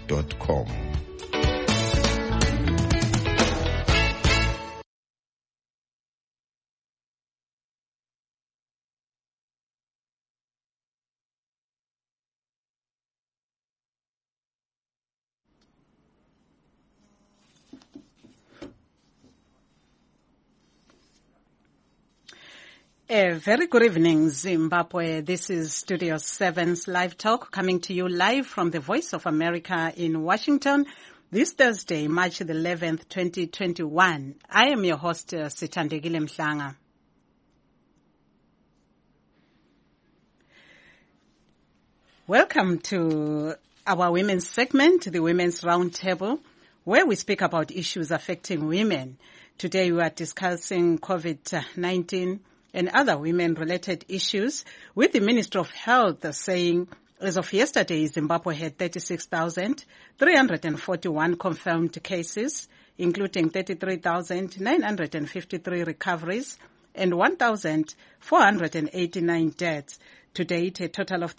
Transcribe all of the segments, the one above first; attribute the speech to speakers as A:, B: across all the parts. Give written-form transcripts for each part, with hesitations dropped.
A: www.rsg.co.za.
B: A very good evening, Zimbabwe. This is Studio 7's Live Talk, coming to you live from the Voice of America in Washington this Thursday, March the 11th, 2021. I am your host, Sithandegile Mhlanga. Welcome to our women's segment, the Women's Roundtable, where we speak about issues affecting women. Today we are discussing COVID-19 and other women-related issues, with the Ministry of Health saying, as of yesterday, Zimbabwe had 36,341 confirmed cases, including 33,953 recoveries and 1,489 deaths. To date, a total of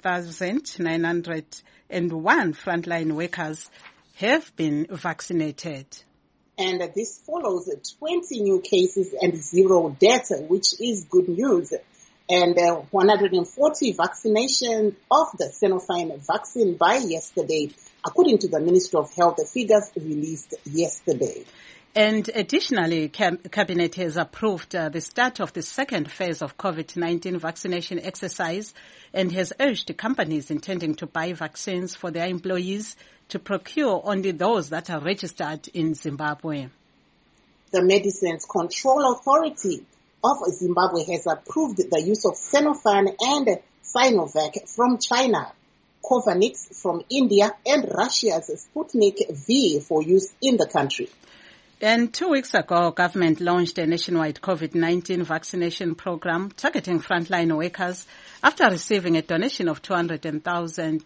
B: 35,901 frontline workers have been vaccinated.
C: And this follows 20 new cases and 0 deaths, which is good news. And 140 vaccination of the Sinopharm vaccine by yesterday, according to the Ministry of Health, the figures released yesterday.
B: And additionally, Cabinet has approved the start of the second phase of COVID-19 vaccination exercise and has urged companies intending to buy vaccines for their employees to procure only those that are registered in Zimbabwe.
C: The Medicines Control Authority of Zimbabwe has approved the use of Sinopharm and Sinovac from China, Covaxin from India, and Russia's Sputnik V for use in the country.
B: And 2 weeks ago, government launched a nationwide COVID-19 vaccination program targeting frontline workers after receiving a donation of 200,000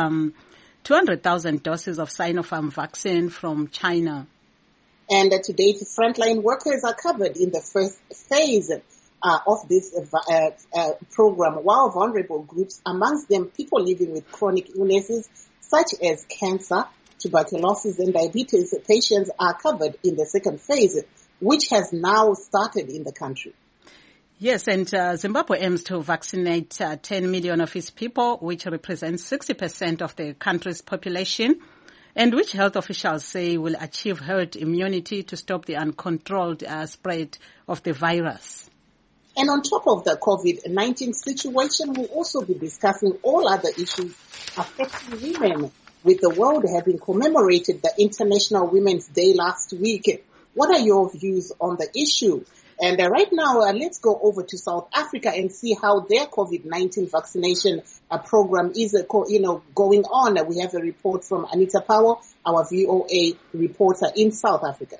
B: doses of Sinopharm vaccine from China.
C: And to date, frontline workers are covered in the first phase of this program, while vulnerable groups, amongst them people living with chronic illnesses such as cancer, tuberculosis and diabetes patients, are covered in the second phase, which has now started in the country.
B: Yes, and Zimbabwe aims to vaccinate 10 million of its people, which represents 60% of the country's population, and which health officials say will achieve herd immunity to stop the uncontrolled spread of the virus.
C: And on top of the COVID-19 situation, we'll also be discussing all other issues affecting women, with the world having commemorated the International Women's Day last week. What are your views on the issue? And right now, let's go over to South Africa and see how their COVID-19 vaccination program is going on. We have a report from Anita Powell, our VOA reporter in South Africa.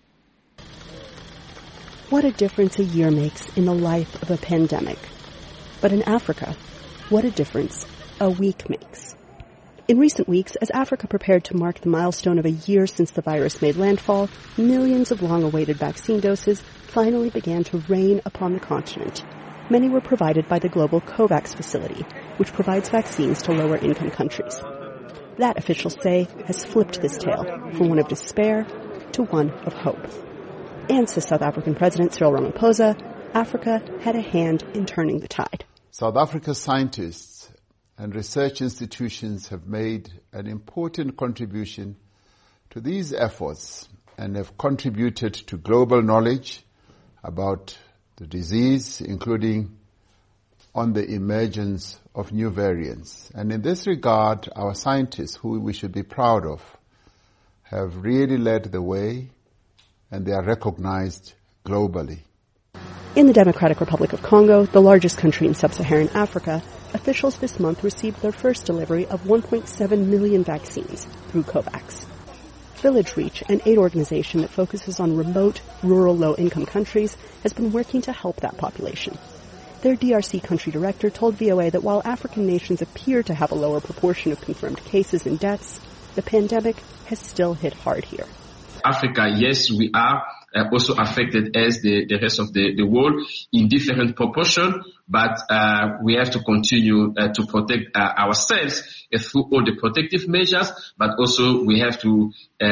D: What a difference a year makes in the life of a pandemic. But in Africa, what a difference a week makes. In recent weeks, as Africa prepared to mark the milestone of a year since the virus made landfall, millions of long-awaited vaccine doses finally began to rain upon the continent. Many were provided by the global COVAX facility, which provides vaccines to lower-income countries. That, officials say, has flipped this tale from one of despair to one of hope. And, says South African President Cyril Ramaphosa, Africa had a hand in turning the tide.
E: South Africa's scientists and research institutions have made an important contribution to these efforts and have contributed to global knowledge about the disease, including on the emergence of new variants. And in this regard, our scientists, who we should be proud of, have really led the way, and they are recognized globally.
D: In the Democratic Republic of Congo, the largest country in sub-Saharan Africa, officials this month received their first delivery of 1.7 million vaccines through COVAX. Village Reach, an aid organization that focuses on remote, rural, low-income countries, has been working to help that population. Their DRC country director told VOA that while African nations appear to have a lower proportion of confirmed cases and deaths, the pandemic has still hit hard here.
F: Africa, yes, we are
A: also affected as the rest of the world in different proportion. But we have to continue to protect ourselves through all the protective measures, but also we have to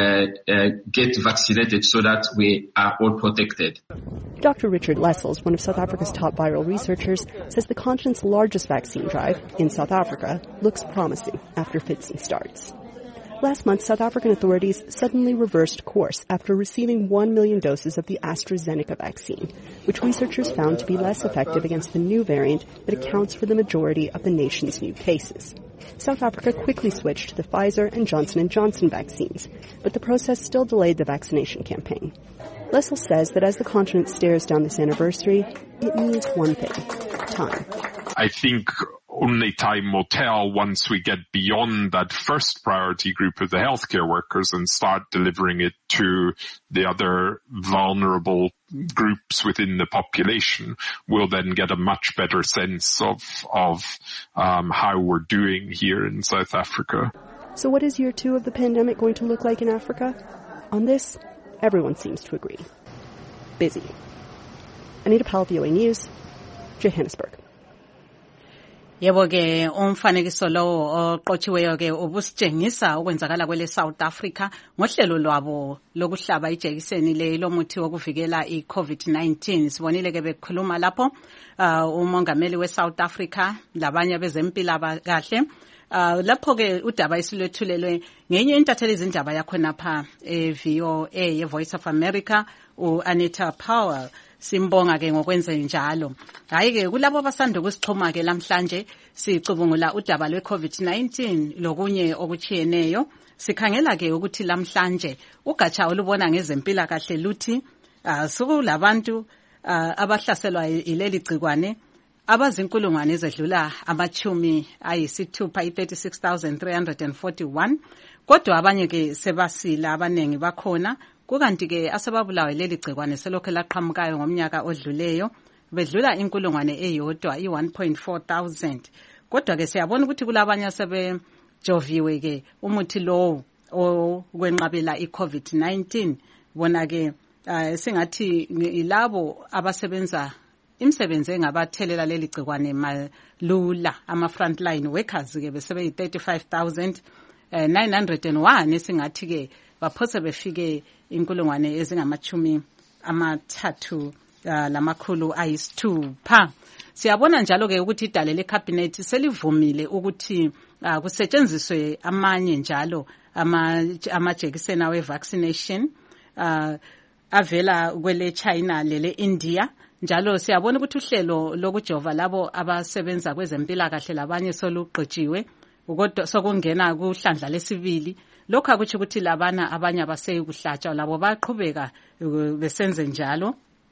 A: get vaccinated so that we are all protected.
D: Dr. Richard Lessels, one of South Africa's top viral researchers, says the continent's largest vaccine drive in South Africa looks promising after fits and starts. Last month, South African authorities suddenly reversed course after receiving 1 million doses of the AstraZeneca vaccine, which researchers found to be less effective against the new variant that accounts for the majority of the nation's new cases. South Africa quickly switched to the Pfizer and Johnson & Johnson vaccines, but the process still delayed the vaccination campaign. Lessels says that as the continent stares down this anniversary, it means one thing: time.
F: I think only time will tell once we get beyond that first priority group of the healthcare workers and start delivering it to the other vulnerable groups within the population. We'll then get a much better sense of how we're doing here in South Africa.
D: So what is year 2 of the pandemic going to look like in Africa? On this, everyone seems to agree. Busy. Anita Powell, VOA News, Johannesburg.
B: Yebo ke umfanekiso lo oqotshiweyo ke ubusitshengisa ukwenzakala kwele South Africa ngohlelo lwabo lokuhlaba ijekiseni le lomuthi wokuvikela iCovid-19. Sibonile ke bekhuluma lapho umongameli we-South Africa labanye bezempilakahle lapho ke udaba isilethulelwe ngenye intatheli izindaba yakhona pha eVOA ye-Voice of America uAnita Powell. Simbonga ke ngokwenza njalo. Hayi ke kulabo abasanda ukusixhuma ke namhlanje sicubungula udaba lwe-COVID-19 lokunye okuchiyeneyo. Sikhangela ke ukuthi namhlanje ugatsha olubona ngezempilakahle luthi sokulabantu abahlaselwa ileli gcikwane abazinkulungwane ezedlula amachumi ayisithupha 36,341 kodwa abanye ke sebasila abanengi bakhona. Kukanti ke asebabulawe leli gcikwane selokho laqhamukayo ngomnyaka odluleyo bedlula inkulungwane eyodwa i1.4,000 kodwa ke siyabona ukuthi kulabanye asebejoviwe ke umuthi lo okwenqabela iCovid-19 bona ke singathi ilabo abasebenza imsebenzi engabathelela leli gcikwane malula ama frontline workers ke besebe 35,901 esingathi ke baphose befike inkulungwane ezingamachumi amathathu lamakhulu ayisithupha. Siyabona njalo ke ukuthi idale lecabinet selivumile ukuthi kusetshenziswe amanye njalo amajekiseni awe vaccination avela kwele China lele India. Njalo siyabona ukuthi uhlelo lokujova labo abasebenza kwezempilakahle labanye soluqotshiwe kodwa sokungena kuhlandla lesibili. Lokho akuthi ukuthi labana abanye abaseyi kuhlatshwa labo baqhubeka besenze njalo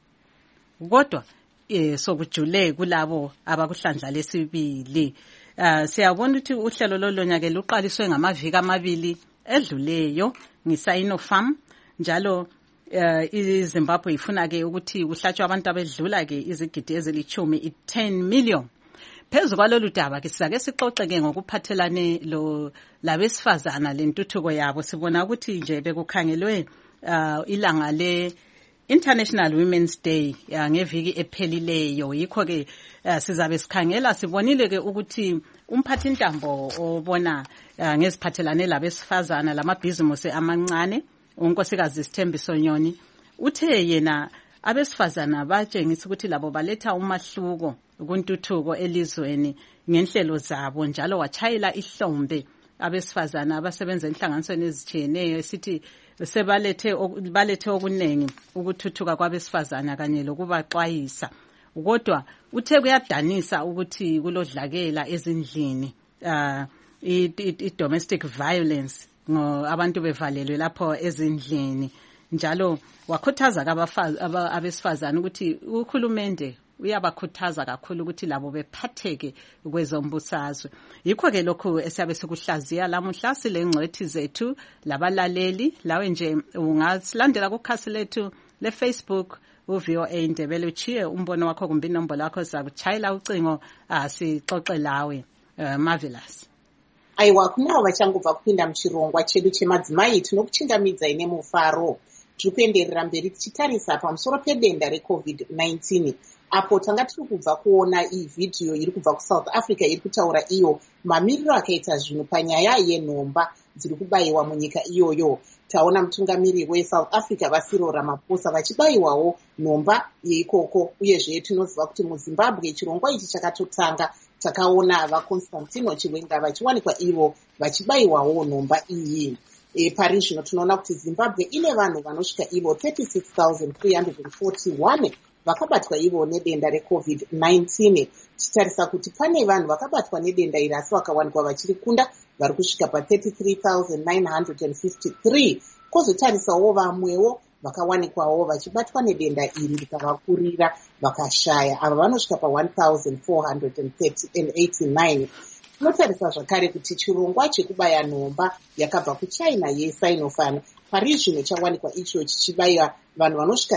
B: kodwa sokujule kulabo abakuhlandla lesibili. Siyabona ukuthi uhlelo lolonyake luqaliswe ngamaviki amabili edluleyo ngiSinopharm njalo iZimbabwe ifuna ke ukuthi kuhlatshwe abantu abedlula ke izigidi ezilithumi 10 million. Phezu kwalolu daba ke sizake sixoxeke ngokuphathelane labesifazana lentuthuko yabo. Sibona ukuthi nje bekukhangelwe ilanga le International Women's Day ngeviki ephelileyo. Yikho ke sizabe sikhangela sibonile ke ukuthi umphathintambo obona ngeziphathelane labesifazana lamabhizimusi amancane unkosikazi Sithembiso Nyoni uthe yena abesifazana batshengisa ukuthi labo baletha umahluko kuntuthuko elizweni ngenhlelo zabo njalo wachayela ihlombe abesifazana abasebenza enhlanganisweni ezijiyeneyo esithi balethe okunengi ukuthuthuka kwabesifazana kanye lokubaxwayisa. Kodwa uthe kuyadanisa ukuthi kulodlakela ezindlini i-domestic violence abantu bevalelwe lapho ezindlini njalo wakhuthaza abesifazana ukuthi uhulumende uyabakhuthaza kakhulu ukuthi labo bephatheke kwezombusazwe. Yikho ke lokho esiyabe sikuhlaziya lamuhla silengcwethi zethu labalaleli lawe nje ungasilandela kukhasi lethu le Facebook uVOA Indebele uchiye umbono wakho kumbe inombolo yakho sakuchayela ucingo sixoxe lawe. Marvelous.
C: Aiwa kunawo vachangobva kupinda muchirongwa chedu chemadzimai tinokuchingamidza ine mufaro. tiri kuenderera mberi tichitarisa pamusoro pedenda reCovid-19, apo tanga tiri kubva kuona iyi vhidhiyo iri kubva kuSouth Africa iri kutaura iyo mamiriro akaita zvinhu panyaya yenhomba dziri kubayiwa munyika iyoyo. Taona mutungamiriri weSouth Africa Cyril Ramaphosa vachibayiwawo nhomba yeikoko, uyezve tinoziva kuti muZimbabwe chirongwa ichi chakatotanga takaona vaConstantino Chiwenga vachiwanikwa ivo vachibayiwawo nhomba iyi. Pari zvino tinoona kuti Zimbabwe ine vanhu vanosvika ivo 36,341 vakabatwa ivo nedenda reCovid-19. Tichitarisa kuti pane vanhu vakabatwa nedenda iri asi vakawanikwa vachiri kunda vari kusvika pa33,953. Kozotarisawo vamwewo vakawanikwawo vachibatwa nedenda iri rikavakurira vakashaya, ava vanosvika pa1,489. Tinotarisa zvakare kuti chirongwa chekubaya nhomba yakabva kuChina yeSinopharm pari zvino chawanikwa icho chichibaya vanhu vanosvika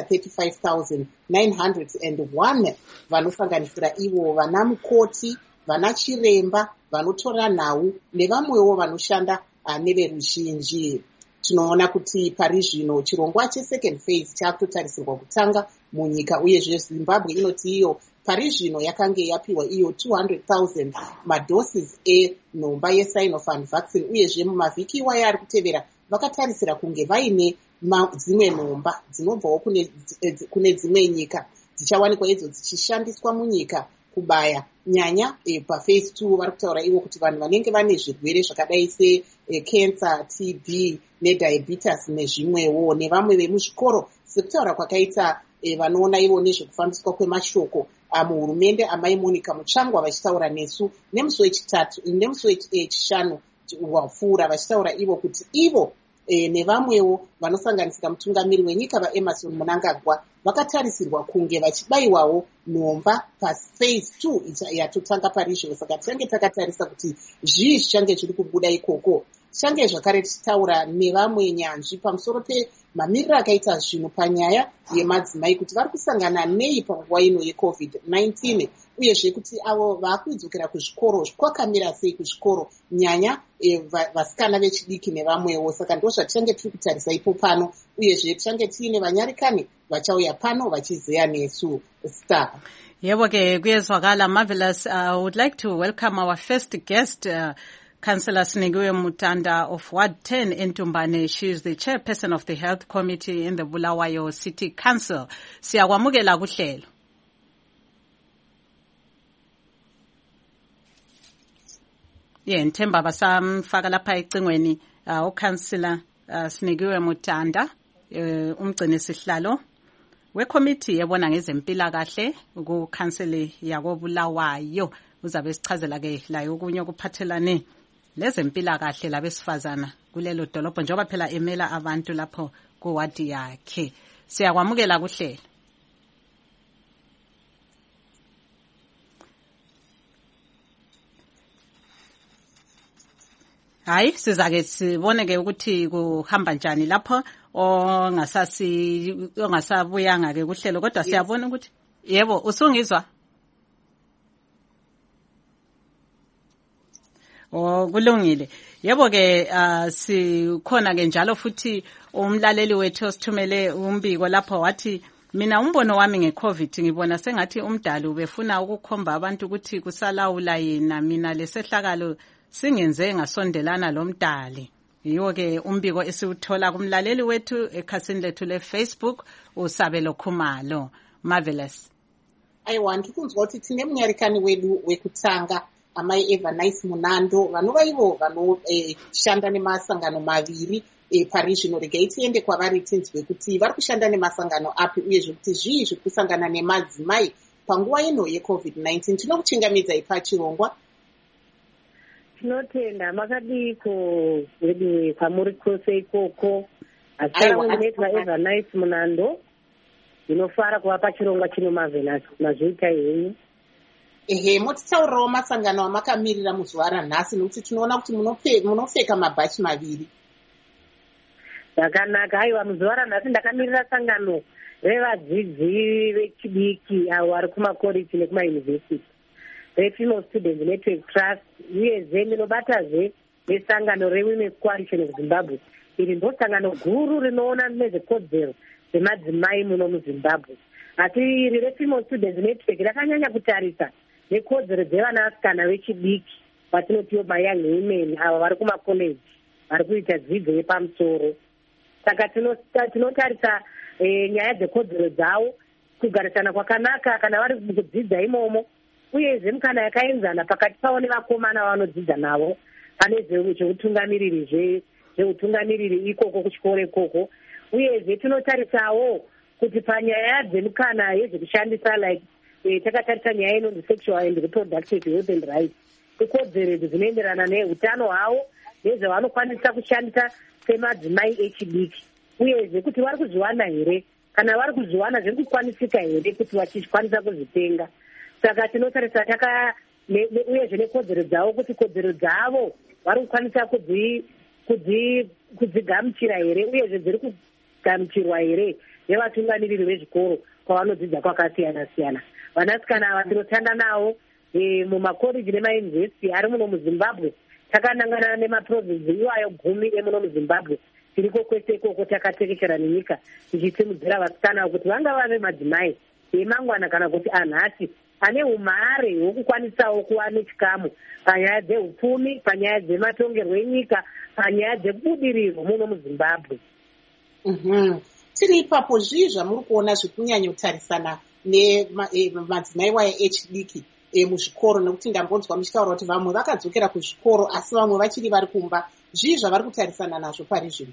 C: 35,901 vanosanganisira ivo vana mukoti, vana chiremba, vanotora nhau nevamwewo vanoshanda neveruzhinji. Tinoona kuti pari zvino chirongwa chesecond phase chakutotarisirwa kutanga munyika, uyezve Zimbabwe inoti iyo pari zvino yakange yapiwa iyo 200,000 madoses enhomba yeSinopharm vaccine, uyezve mumavhiki iwayo ari kutevera vakatarisira kunge vaine dzimwe nhomba dzinobvawo kune dzimwe nyika dzichawanikwa idzo dzichishandiswa munyika kubaya nyanya. Paphase 2 vari kutaura ivo kuti vanhu vanenge vane zvirwere zvakadai secancer, TB nediabetes nezvimwewo, nevamwe vemuzvikoro sekutaura kwakaita vanoona ivo nezvekufambiswa kwemashoko muhurumende amai Monica Mutsvangwa vachitaura nesu nemusi wechishanu wapfuura vachitaura ivo kuti ivo nevamwewo vanosanganisira mutungamiri wenyika vaEmmerson Mnangagwa vakatarisirwa kunge vachibayiwawo nhomba paphase 2 yatotanga pari zvino. Saka tichange takatarisa kuti zvii zvichange zviri kubuda ikoko. Tichange zvakare tichitaura nevamwe nyanzvi pamusoro pemamiriro akaita zvinhu panyaya yemadzimai kuti vari kusangana nei panguva ino yeCovid-19, uyezve kuti avo vaakudzokera kuzvikoro kwakamira sei kuzvikoro, nyanya vasikana vechidiki nevamwewo. Saka ndo zvatichange tiri kutarisa ipo pano, uyezve tichange tiine vanyarikani vachauya pano vachizeya nesu. Star.
B: Yebo ke kuyezwakala marvelous. I would like to welcome our first guest, Councillor Sinikiwe Mutanda of Ward 10 in Tumbane. She is the chairperson of the Health Committee in the Bulawayo City Council. Siyakwamukela kuhlelo. Nthemba basamfaka lapha ecingweni uCouncillor Sinikiwe Mutanda, umgcini sihlalo wecommittee ebona ngezempilakahle ku-council yako Bulawayo. Uzabe sichazela ke layo okunye okuphathelane lezempilakahle labesifazana kulelo dolobho njengoba phela emela abantu lapho kuwadi yakhe. Siyakwamukela kuhlelo. Hayi sizake sibone ke ukuthi kuhamba njani lapho ongasabuyanga ke kuhlelo, kodwa siyabona ukuthi yebo usungizwa. Kulungile. Yebo ke sikhona ke njalo futhi umlaleli wethu osithumele umbiko lapho wathi mina umbono wami ngeCovid ngibona sengathi umdali ubefuna ukukhomba abantu ukuthi kusalawula yena, mina lesehlakalo singenze ngasondelana lomdali. Yiwo ke umbiko esiwuthola kumlaleli wethu ekhasini lethu leFacebook uSabelo Khumalo. Marvelous.
C: Ndikunzwa ukuthi tine munyarikani wedu wekutanga amai Evernice Munando vanova ivo vanoshanda nemasangano maviri pari zvino. Regai tiende kwavari tinzwe kuti vari kushanda nemasangano api, uyezve kuti zvii zviri kusangana nemadzimai panguva ino yeCovid-19. Tinokuchingamidzai pachirongwa.
G: Tinotenda makadiko wedu kwamuri kwose ikoko. Asaramunetwa Evernice Munando inofara kuva pachirongwa chino marvelous mazviita henyu.
C: Motitaurirawo masangano amakamirira muzuva ranhasi nokuti tinoona kuti munopfeka mabhachi maviri.
G: Zvakanaka. Aiwa, muzuva ranhasi ndakamirira sangano revadzidzi vechidiki avo vari kumakoreji nekumayunivhesiti, reFemale Students Network Trust, uyezve ndinobatazve nesangano reWomen's Coalition of Zimbabwe. Iri ndosangano guru rinoona nezvekodzero dzemadzimai muno muZimbabwe. Asi iri reFemale Students Network rakanyanya kutarisa nekodzero dzevanasikana vechidiki vatinotiwo mayoung women ava vari kumakoleji vari kuita dzidzo yepamusoro. Saka tinotarisa nyaya dzekodzero dzavo, kugarisana kwakanaka kana vari kudzidza imomo, uyezve mukana yakaenzana pakati pavo nevakomana vanodzidza navo pane zveutungamiriri ikoko kuchikoro ikoko. Uyezve tinotarisawo kuti panyaya dzemukana yezvekushandisa like takatarisa nyaya inonzi sexual and reproductive health and rights, ikodzero dzinoenderana neutano hwavo nezvavanokwanisa kushandisa semadzimai echidiki, uyezve kuti vari kuzviwana here, kana vari kuzviwana zviri kukwanisika here kuti vachikwanisa kuzvitenga. Saka tinotarisa uyezve nekodzero dzavo, kuti kodzero dzavo vari kukwanisa kudzigamuchira here, uyezve dziri kugamuchirwa here nevatungamiriri vezvikoro kwavanodzidza kwakasiyana-siyana. Vanasikana ava tinotanda navo mumakoleji nemayunivhesiti ari muno muZimbabwe. Takanangana nemaprovinsi iwayo 10 emuno muZimbabwe. Tiriko kwese ikoko takatekeshera nenyika tichisimudzira vasikana kuti vanga vave madzimai emangwana kana kuti anhasi ane umare hwokukwanisawo kuva nechikamu panyaya dzehupfumi, panyaya dzematongerwo enyika, panyaya dzekubudiriro muno muZimbabwe.
C: Tiri ipapo zvii zvamuri kuona zvikunyanya kutarisana nemadzimai waya echidiki muzvikoro, nekuti ndambonzwa muchitaura kuti vamwe vakadzokera kuzvikoro asi vamwe vachiri vari kumba. Zvii zvavari kutarisana nazvo pari zvino?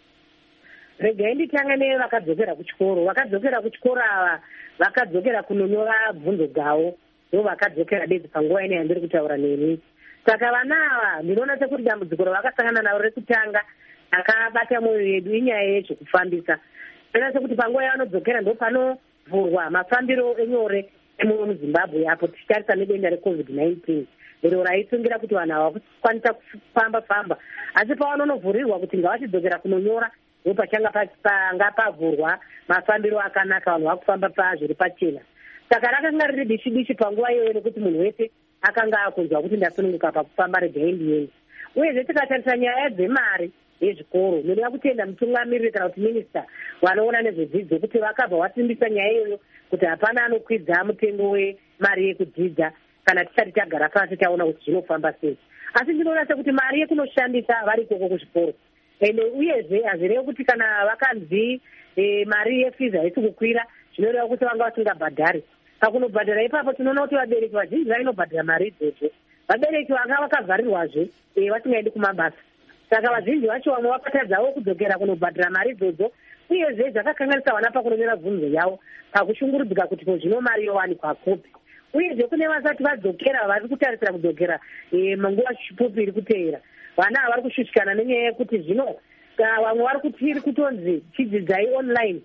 G: Regai nditanga nevakadzokera kuchikoro. Vakadzokera kuchikoro ava vakadzokera kunonyora bvunzo dzavo, ndo vakadzokera bedzi panguva ine yandiri kutaura nemi. Saka vana ava ndinoona sekuti dambudziko ravakasangana naro rekutanga akabata mwoyo yedu inyaya yezvekufambisa. Ndinoona sekuti panguva yavanodzokera ndo panovhurwa mafambiro enyore emuno muZimbabwe apo tichitarisa nedenda reCovid-19 iro raisungira kuti vanhu havakukwanisa kufamba-famba, asi pavanonovhurirwa kuti ngavachidzokera kunonyora ndo panga pavhurwa mafambiro akanaka, vanhu vakufamba zviri pachena. Saka rakanga riri dishi-dishi panguva iyoyo nekuti munhu wese akanga akunzwa kuti ndasununguka pakufamba regaendieni. Uyezve tikatarisa nyaya dzemari yezvikoro, ndoda kutenda mutungamiriri kana kuti minista vanoona nezvedzidzo kuti vakabva vasimbisa nyaya iyoyo kuti hapana anokwidza mutengo wemari yekudzidza kana tisati tagara pasi taona kuti zvinofamba sei. Asi ndinoona sekuti mari yekunoshandisa vari ikoko kuzvikoro, ende uyezve hazvirevi kuti kana vakanzi mari yefizi haisi kukwira zvinoreva kuti vanga vasingabhadhari. Pakunobhadhara ipapo tinoona kuti vabereki vazhinji vainobhadhara mari idzodzo. Vabereki vanga vakavharirwazve vasingaendi kumabasa. Saka vazhinji vacho vamwe vakatadzawo kudzokera kunobhadhara mari idzodzo, uyezve zvakakanganisa vana pakunonyora bvunzo yavo pakushungurudzika kuti zvino mari yowanikwa kupi. Uyezve kune vasati vadzokera vari kutarisira kudzokera manguva shipfupi iri kuteera, vana vari kushushikana nenyaya yekuti zvino vamwe vari kutiri kutonzi chidzidzai online,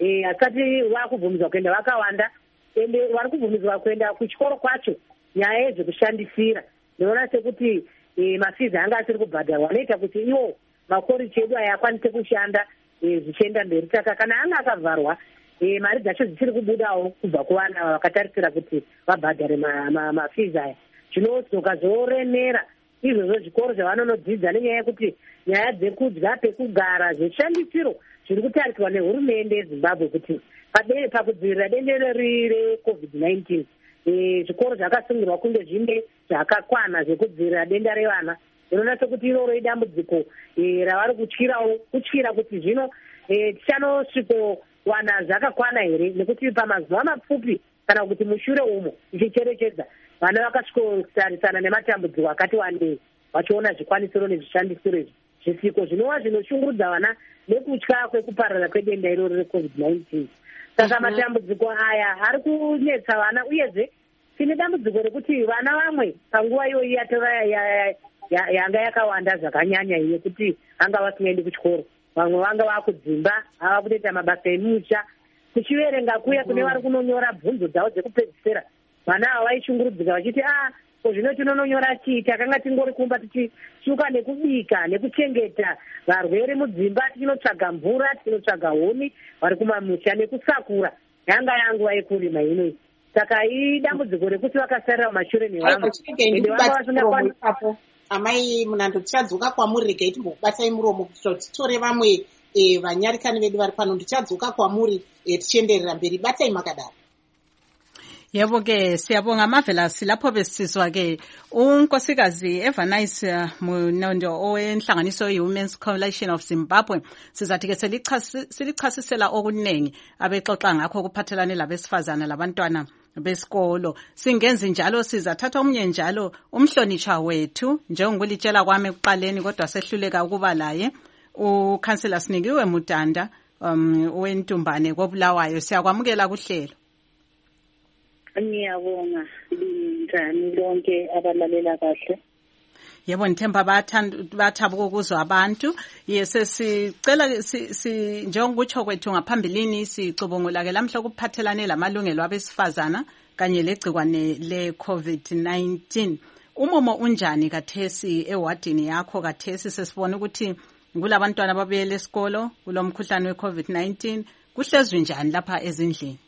G: asati vakubvumidzwa kuenda vakawanda, ende vari kubvumidzwa kuenda kuchikoro kwacho nyaya yezvekushandisira. Ndinoona sekuti mafizi anga asiri kubhadharwa anoita kuti iwo makoreji edu aya akwanise kushanda zvichienda mberi. Saka kana anga akavharwa mari dzacho dzichiri kubudawo kubva kuvana vakatarisira kuti vabhadhare mafizi aya, zvinodzoka zoremera izvozvo zvikoro zvavanonodzidza nenyaya yekuti nyaya dzekudya, pekugara, zveshandisiro zviri kutariswa nehurumende yeZimbabwe kuti pakudzivirira denda reCovid-19 zvikoro zvakasungirwa kunge zvine zvakakwana zvekudzivirira denda revana. Inoona sekuti iroro idambudziko ravari kutyira kuti zvino tichanosvikowana zvakakwana here, nekuti pamazuva mapfupi kana kuti mushure umo ichicherechedza vana vakasvikotarisana nematambudziko akati wandei vachiona zvikwanisiro nezvishandisiro zvisiko zvinova zvinoshungurudza vana nekutya kwekuparara kwedenda iroro reCovid-19. Saka matambudziko aya ari kunetsa vana, uyezve tine dambudziko rekuti vana vamwe panguva iyoyi yanga yakawanda zvakanyanya yekuti vanga vasingaendi kuchikoro, vamwe vanga vakudzimba ava kutoita mabasa emusha, kuchiverenga kuya kune vari kunonyora bvunzo dzavo dzekupedzisira. Vana ava vaishungurudzika vachiti zvino tinononyora chii, takanga tingori kumba tichiuka nekubika nekuchengeta varwere mudzimba, tichinotsvaga mvura, tichinotsvaga huni vari kumamusha nekusakura. Yanga yanguva yekurima inoyi. Saka idambudziko rekuti vakasarira mumashure nevamwe ende vanga vasingakwanisa
C: amai Munando tichadzoka kwamuri, regai timbokubatai muromo kuti titore vamwe vanyarikani vedu vari pano. Tichadzoka kwamuri tichienderera mberi, batai makadaro.
B: Yebo ke siyabonga Marvelous. Lapho besizwa ke unkosikazi Evanice Munondo owenhlanganiso ye-Women's Coalition of Zimbabwe. Sizathi ke silichasisela okunengi abexoxa ngakho kuphathelane labesifazana labantwana besikolo. Singenzi njalo sizathatha omunye njalo umhlonishwa wethu njengokulitshela kwami ekuqaleni kodwa sehluleka ukuba laye uKhansela Sinikiwe Mutanda owentumbane koBulawayo. Siyakwamukela kuhlelo.
H: Ngiyabonga linjani lonke abalalela kahle.
B: Yebo ngithemba bathabuka ukuzwa abantu. Yese sicela njengokutsho kwethu ngaphambilini sicubungula ke lamhla kuphathelane lamalungelo abesifazana kanye legcikwane le-COVID-19. Umumo unjani kathesi ewadini yakho kathesi? Sesibona ukuthi kulabantwana babuyela esikolo kulomkhuhlane we-COVID-19. Kuhlezwe njani lapha ezindlini?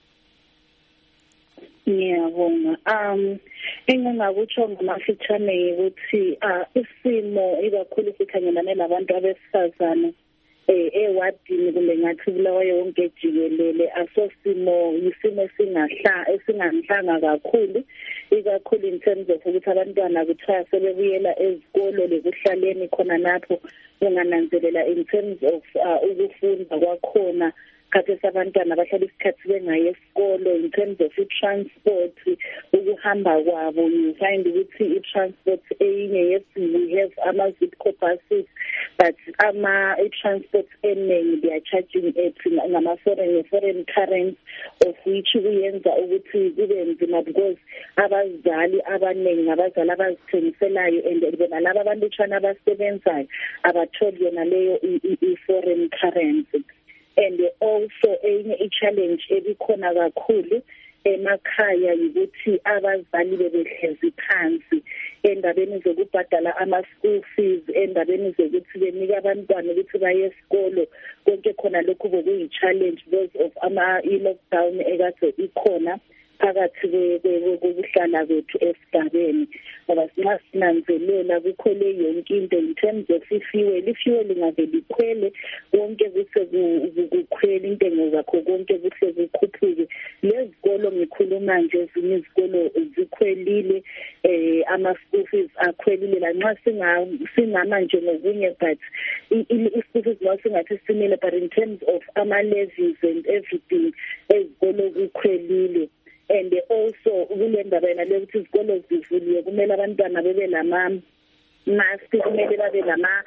H: Ngiyabonga. Engingakutsho ngamafitshane ukuthi isimo ikakhulu sikhangelane labantu abesifazane ewadini kumbe ngathi Bulawayo wonke jikelele asosimo yisimo esinganhlanga kakhulu, ikakhulu in terms of ukuthi abantwana kuthiwa sebebuyela ezikolo lekuhlaleni khona lapho ungananzelela in terms of ukufunda kwakhona khathesi abantwana bahlala isikhathi bengaye esikolo. In terms of i-transport ukuhamba kwabo, you find ukuthi i-transport eyinye, yes we have ama-Zipco buses but i-transport eningi they are charging ngama-foreign currency of which kuyenza ukuthi kube nzima because abazali abaningi abazali abazithengiselayo and bona laba abantwana abasebenzayo abatholi yona leyo i-foreign currency. And also enye i-challenge ebikhona kakhulu emakhaya ukuthi abazali bebehlezi phansi endabeni zokubhadala ama-school fees, endabeni zokuthi benike abantwana ukuthi baye esikolo. Konke khona lokhu bekuyi-challenge because of i-lockdown ekade ikhona phakathi kokuhlala kwethu esigabeni. Ngoba sinxa sinanzelela kukhole yonke into in terms of i-fuel ingavele ikhwele, konke kukhwele intengo zakho, konke kuhle kukhuphuke. Lezikolo ngikhuluma nje ezinye izikolo zikhwelile, ama-school fees akhwelile lanxa singama nje ngokunye but i-school fees singathi simile but in terms of ama-levies and everything ezikolo kukhwelile. And also kule ndaba yena lokuthi izikolo zivuliwe kumele abantwana bebe mask, kumele babe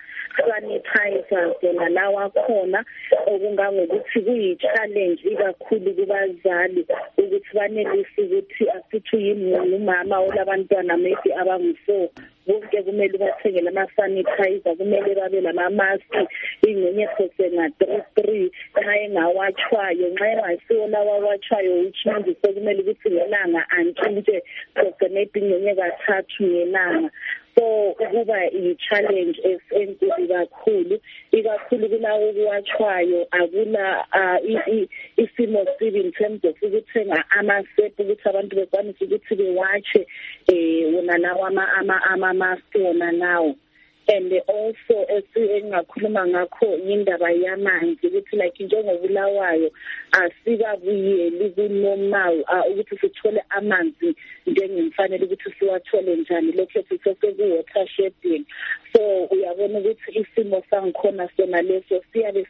H: sanitizers yona lawa khona, okungangokuthi kuyi-challenge ikakhulu kubazali ukuthi banelise ukuthi asithi uyimama olabantwana maybe abangu-4 bonke kumele bathengele ama-sanitizer, kumele babe lama-mask ingxenye phose nga-3 nxa engawatshwayo, nxa engasiwo lawa awatshwayo which means sekumele ukuthi ngelanga antshintshe phose maybe ingxenye kathathu ngelanga. So kuba i-challenge enkulu kakhulu, ikakhulu kulawo okuwatshwayo akula isimo sibi in terms of ukuthenga amasepu ukuthi abantu bekwanise ukuthi bewatshe wona lawo ama-mask wona nawo. And also engingakhuluma ngakho indaba yamanzi ukuthi like njengobulawayo asikabuyeli kunormal ukuthi sithole amanzi njengemfanele ukuthi siwathole njani, lokho sisekuwater shedding. So uyabona ukuthi isimo sangikhona sona leso siyabe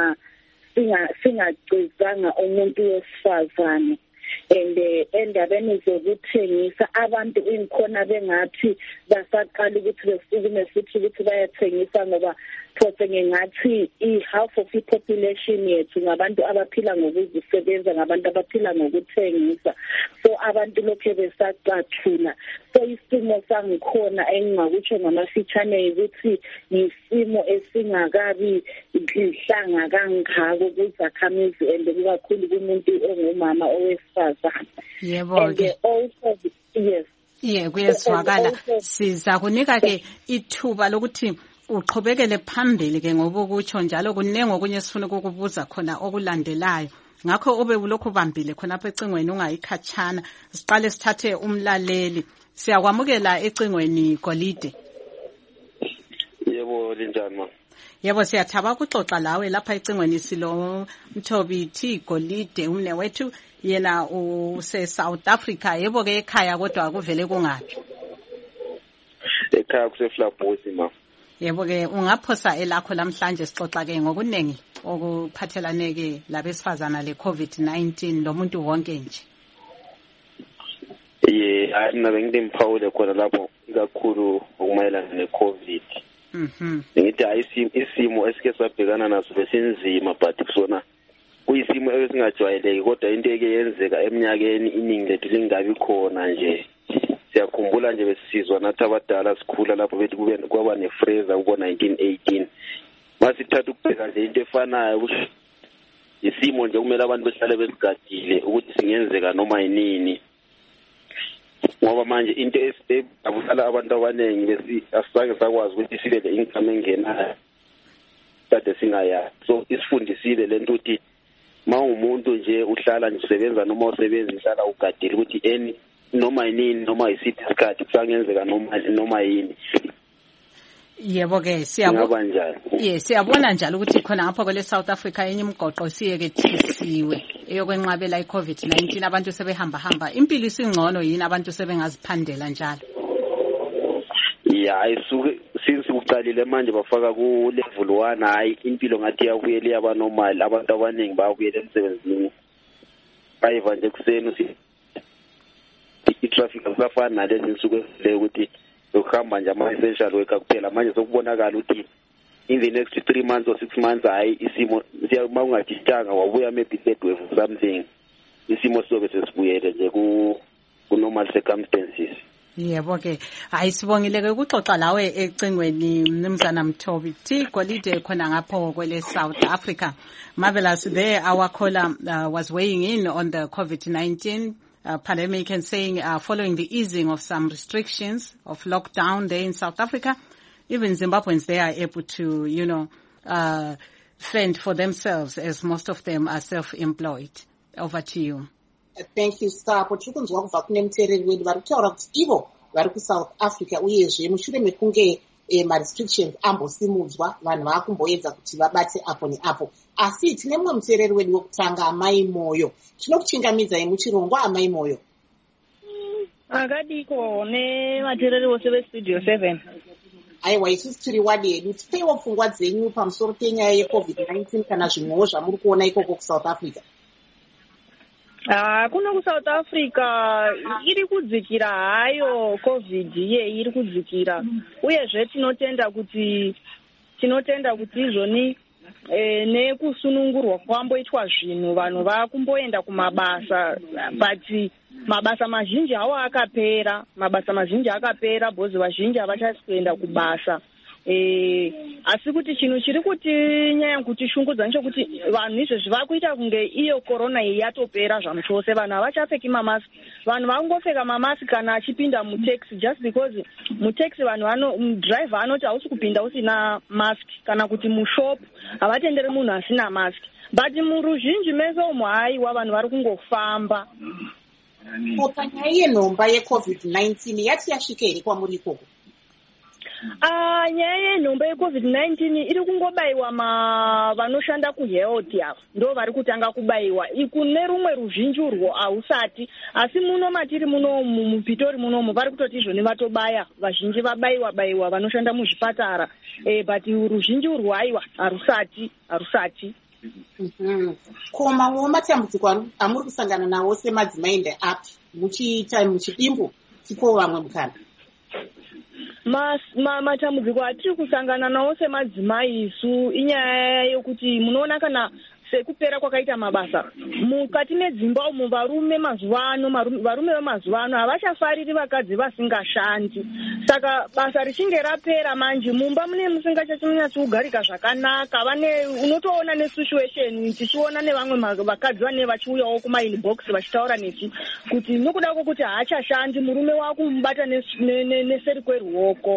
H: singagcizanga umuntu wesifazane. And endabeni zokuthengisa abantu inkhona bengathi basaqala ukuthi besukume futhi ukuthi bayathengisa ngoba phose ngingathi i-half of i-population yethu ngabantu abaphila ngokuzisebenza, ngabantu abaphila ngokuthengisa. So abantu lokho besacathula. So isimo sangikhona engingakutsho ngamafitshane ukuthi yisimo esingakabi ihlanga kangako kuzakhamizi and kakhulu kumuntu ongumama owesifazane.
B: Yebo ke.
H: Also yes.
B: Kuyezwakala. Siza kunika ke ithuba lokuthi uqhubekele phambili ke ngoba ukutsho njalo kunenge okunye sifuna ukukubuza khona okulandelayo. Ngakho ube ulokhu bambile khona apha ecingweni ungayikhatshana. Siqale sithathe umlaleli. Siyakwamukela ecingweni Golide.
I: Yebo linjani ma?
B: Yebo siyathaba ukuxoxa lawe lapha ecingweni silo Mthobi T Golide umne wethu yena use South Africa. Yebo ke ekhaya kodwa kuvele kungaphi?
I: Ekhaya kuseFlabusi ma.
B: Yebo ke ungaphosa elakho namhlanje sixoxa ke ngokunengi okuphathelane ke labesifazana le COVID-19 lomuntu wonke nje.
I: Mina bengilimphawule khona lapho kakhulu ukumayelana neCovid. Ngithi isimo esike sabhekana naso besinzima but kusona kuyisimo esingajwayeleki kodwa into eke yenzeka eminyakeni iningi lethu lingabi khona nje. Siyakhumbula nje besizwa nathi abadala sikhula lapho bethi kwaba nefreezer kubo 1918. Masithatha ukubheka nje into efanayo ukuthi isimo nje kumele abantu behlale besigadile ukuthi singenzeka noma yinini. Ngoba manje into esibabulala abantu abaningi asisange sakwazi ukuthi sibe le income engenayo kade singaya. So isifundisile lento ukuthi umuntu nje uhlala nje usebenza noma usebenza uhlala ugadile ukuthi noma yini noma isiphi isikhathi kusangenzeka noma yini.
B: Yebo ke siyabona njalo ukuthi khona ngapha kwele South Africa enye imigoqo siyeke thisiwe eyokwenqabela iCovid-19 abantu sebehamba impilo isingcono yini abantu sebengaziphandela njalo.
I: Isuke since uqalile manje bafaka ku level 1 hayi impilo ngathi yabuyela yaba normal abantu abaningi bayabuyela emsebenzini bayiva nje kuseni i-traffic asafana nalezi insuku le ukuthi ukuhamba nje ama-essential worker kuphela manje sokubonakala ukuthi in the next 3 months or 6 months hayi isimo uma ungajitanga wabuya maybe third wave or something isimo sobe sesibuyele nje ku-normal circumstances.
B: Yebo ke hayi sibongile ke ukuxoxa lawe ecingweni Mnumzana Mthobi T Golide khona ngapho kwele South Africa. Marvelous there our caller was weighing in on the COVID-19 pandemic and saying following the easing of some restrictions of lockdown there in South Africa, even Zimbabweans, they are able to, fend for themselves as most of them are self-employed. Over to you.
C: Thank you, Star. Pochikunzwa kubva kune muteereri wedu vari kutaura kuti ivo vari kuSouth Africa uyezve mushure mekunge ma-restrictions ambosimudzwa vanhu vakumboedza kuti vabate apo neapo. Asi tine mumwe muteereri wedu wokutanga Amai Moyo. Tinokuchingamidzai muchirongwa Amai Moyo.
H: Akadiko nevateereri vose vestudio 7.
C: Aiwa isusu tiri wadi yedu tipeiwo pfungwa dzenyu pamusoro penyaya yeCovid-19 kana zvimwewo zvamuri kuona ikoko kuSouth Africa.
H: Kuno kuSouth Africa iri kudzikira hayo COVID iri kudzikira uyezve tinotenda kuti izvoni nekusunungurwa kwamboitwa zvinhu vanhu vakumboenda kumabasa but mabasa mazhinji hawo akapera bhozi vazhinji havachasi kuenda kubasa. Asi kuti chinhu chiri kutinyanya kutishungudza nechekuti vanhu izvezvi vakuita kunge iyo corona iyi yatopera zvamuchose. Vanhu havachapfeki mamask. Vanhu vakungopfeka mamask kana achipinda mutaxi just because mutaxi vanhu driver anoti hausi kupinda usina mask kana kuti mushop havatenderi munhu asina mask. But muruzhinji mese umo haiwa vanhu vari kungofamba.
C: Panyaya yenhomba yeCovid-19 yati yasvika here kwamuri ikoko?
H: Nyaya yenhomba yeCovid-19 iri kungobayiwa vanoshanda kuhealth avo ndo vari kutanga kubayiwa. Kune rumwe ruzhinji urwo hausati, asi muno matiri munomu muPitori munomu vari kutoti izvoni vatobaya vazhinji vabayiwa vanoshanda muzvipatara. But ruzhinji urwo haiwa harusati.
C: Ko mamwewo matambudziko amuri kusangana nawo semadzimai ndeapi muchiita muchidimbu tipowo vamwe mukana?
H: Matambudziko atiri kusangana nawo semadzimai isu inyaya yokuti munoona kana sekupera kwakaita mabasa mukati medzimba umo varume vemazuva ano havachafariri vakadzi vasingashandi. Saka basa richinge rapera manje mumba mune musingachanyatsi kugarika zvakanaka. Unotoona nesituation tichiona nevamwe vakadzi vane vachiuyawo kumainbox vachitaura nesu kuti nokuda kwokuti haachashandi murume wakumubata neseri kweruoko.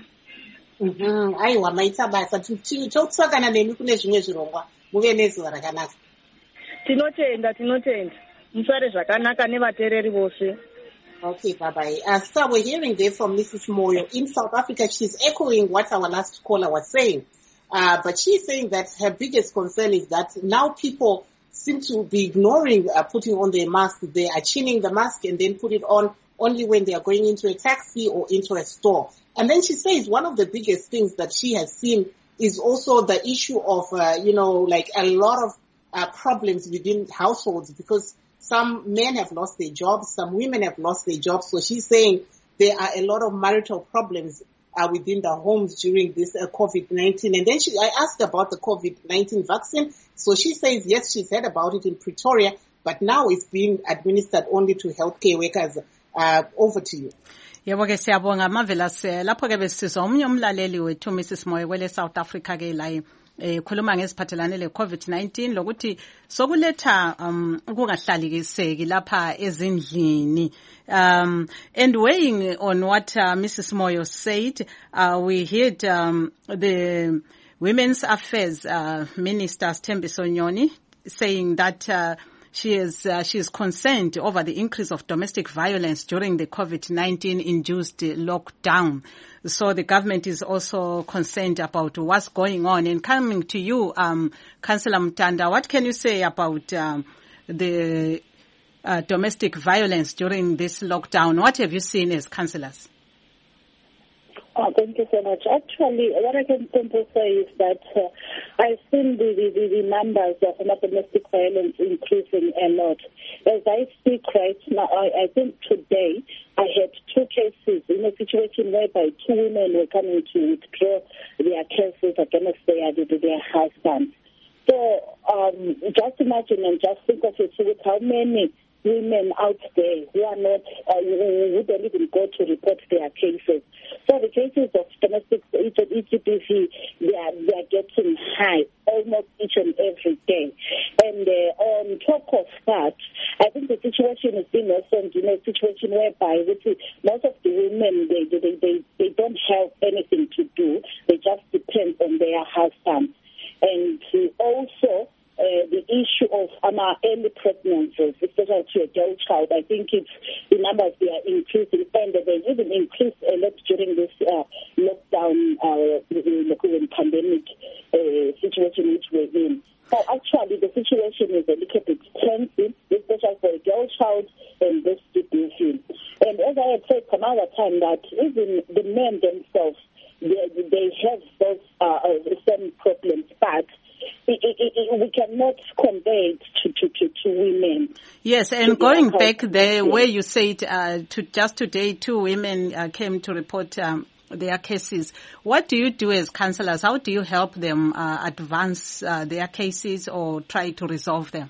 C: Aiwa maita basa tokusangana nemi kune zvimwe zvirongwa muve nezuva rakanaka.
H: Tinotenda musare zvakanaka nevateereri vose.
C: Okay, bye-bye. So we're hearing there from Mrs. Moyo. In South Africa, she's echoing what our last caller was saying. But she's saying that her biggest concern is that now people seem to be ignoring putting on their mask. They are chinning the mask and then put it on only when they are going into a taxi or into a store. And then she says one of the biggest things that she has seen is also the issue of, like a lot of problems within households, because some men have lost their jobs, some women have lost their jobs. So she's saying there are a lot of marital problems within the homes during this COVID-19. And then I asked about the COVID-19 vaccine. So she says, yes, she's heard about it in Pretoria, but now it's being administered only to healthcare workers. Over to you.
B: Yebo ke siyabonga Marvelous. Lapho ke besizwa omnye umlaleli wethu Mrs. Moyo kwele South Africa ke la khuluma ngesiphathelane le COVID-19 lokuthi sokuletha ukungahlalekiseki lapha ezindlini. And weighing on what Mrs. Moyo said, we heard the Women's Affairs Minister Thembiso Nyoni saying that she is concerned over the increase of domestic violence during the COVID-19 induced lockdown. So the government is also concerned about what's going on. And coming to you, Councillor Mutanda, what can you say about the domestic violence during this lockdown? What have you seen as councillors?
H: Oh, thank you so much. Actually, what I can simply say is that I've seen the numbers of domestic violence increasing a lot. As I speak right now, I think today I had 2 cases in a situation whereby 2 women were coming to withdraw their cases against their husbands. So just imagine and just think of it with how many women out there who are not, who don't even go to report their cases. So the cases of domestic EGBV, they are getting high almost each and every day. And on top of that, I think the situation is being worsened in a situation whereby most of the women, they don't have anything to do. They just depend on their husbands. And also, the issue of early pregnancies, especially to a girl child, I think the numbers they are increasing, and they even increased a lot during this lockdown, the pandemic situation which we're in. So actually, the situation is a little bit tense, especially for a girl child and this disease. And as I had said some other time, that even the men themselves, they have those same problems, but we cannot convey it to women.
B: Yes, and going back there where you said just today 2 women came to report their cases. What do you do as councillors? How do you help them advance their cases or try to resolve them?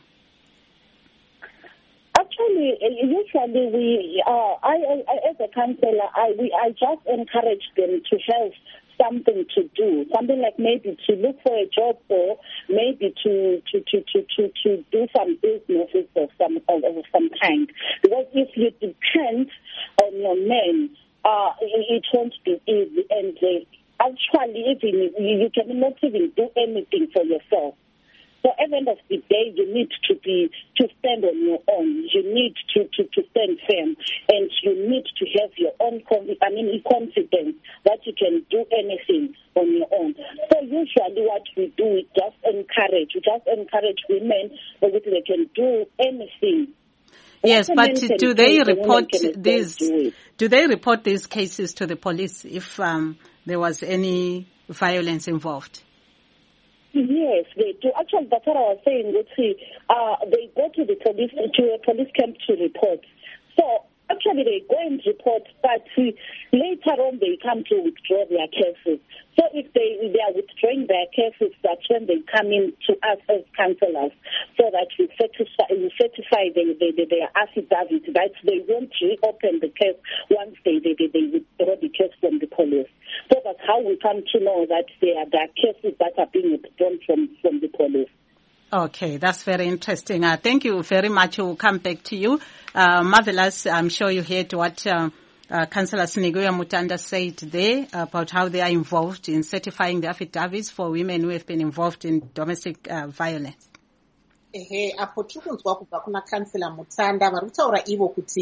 H: Actually, usually I as a councillor, I just encourage them to have something to do, something like maybe to look for a job or maybe to do some businesses of some kind. Because if you depend on your men, it won't be easy. And actually, even you cannot even do anything for yourself. So at the end of the day, you need to stand on your own. You need to stand firm, and you need to have your own confidence that you can do anything on your own. So usually what we do, we just encourage women so that they can do anything.
B: Yes, but do they report these? Do they report these cases to the police if there was any violence involved?
H: Yes, they do. Actually, that's what I was saying. They go to the police, to a police camp to report. So actually, they go and report, but later on they come to withdraw their cases. So if they are withdrawing their cases, that's when they come in to us as councillors, so that we certify their affidavit that they won't reopen the case once they withdraw the case from the police. So that's how we come to know that there are cases that are being withdrawn from the police.
B: Okay, that's very interesting. Thank you very much. We'll come back to you. Marvelous, I'm sure you heard what Councillor Sneguya Mutanda said there about how they are involved in certifying the affidavits for women who have been involved in domestic violence.
C: Apo tirikunzwa kubva kuna Councillor Mutanda vari kutaura ivo kuti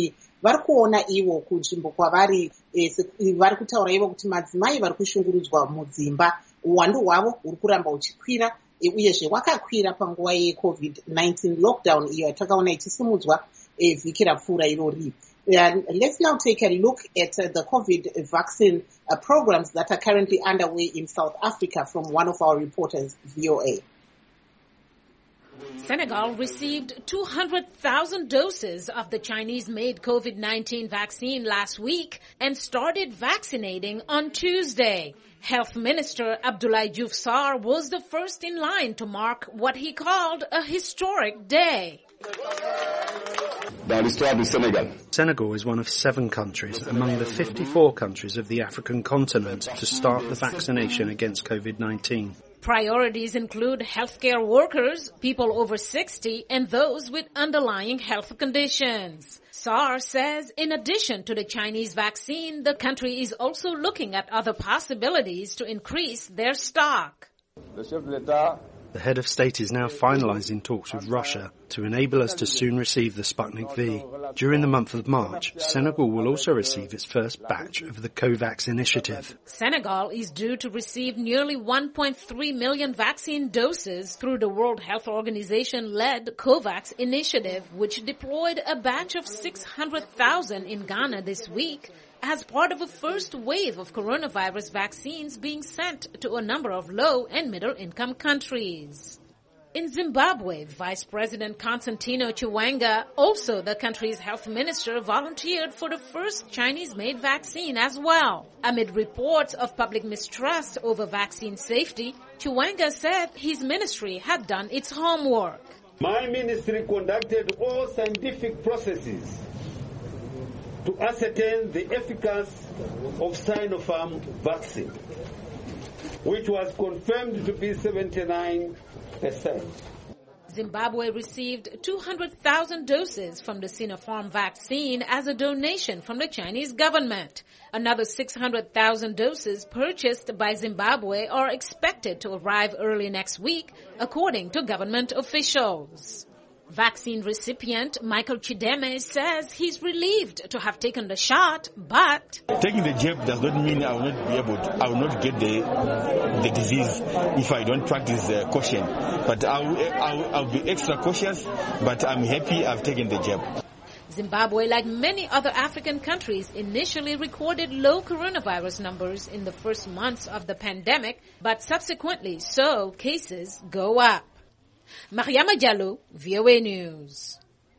C: vari kuona ivo kunzvimbo kwavari vari kutaura ivo kuti madzimai vari kushungurudzwa mudzimba uwandu hwavo huri kuramba huchikwira uyezve wakakwira panguva yeCovid-19 lockdown iyo yatakaona ichisimudzwa vhiki rapfuura irori. Let's now take a look at the COVID vaccine programs that are currently underway in South Africa from one of our reporters, VOA.
J: Senegal received 200,000 doses of the Chinese-made COVID-19 vaccine last week and started vaccinating on Tuesday. Health Minister Abdoulaye Diouf Sarr was the first in line to mark what he called a historic day.
K: Senegal is one of 7 countries among the 54 countries of the African continent to start the vaccination against COVID-19.
J: Priorities include healthcare workers, people over 60, and those with underlying health conditions. Sarr says in addition to the Chinese vaccine, the country is also looking at other possibilities to increase their stock.
K: The head of state is now finalizing talks with Russia to enable us to soon receive the Sputnik V. During the month of March, Senegal will also receive its first batch of the COVAX initiative.
J: Senegal is due to receive nearly 1.3 million vaccine doses through the World Health Organization-led COVAX initiative, which deployed a batch of 600,000 in Ghana this week, as part of a first wave of coronavirus vaccines being sent to a number of low- and middle-income countries. In Zimbabwe, Vice President Constantino Chiwenga, also the country's health minister, volunteered for the first Chinese-made vaccine as well. Amid reports of public mistrust over vaccine safety, Chiwenga said his ministry had done its homework.
L: My ministry conducted all scientific processes to ascertain the efficacy of Sinopharm vaccine, which was confirmed to be 79%.
J: Zimbabwe received 200,000 doses from the Sinopharm vaccine as a donation from the Chinese government. Another 600,000 doses purchased by Zimbabwe are expected to arrive early next week, according to government officials. Vaccine recipient Michael Chideme says he's relieved to have taken the shot, but
M: taking the jab does not mean I will not get the disease if I don't practice caution. But I'll be extra cautious, but I'm happy I've taken the jab.
J: Zimbabwe, like many other African countries, initially recorded low coronavirus numbers in the first months of the pandemic, but subsequently saw cases go up. Mariama Diallo, VOA News.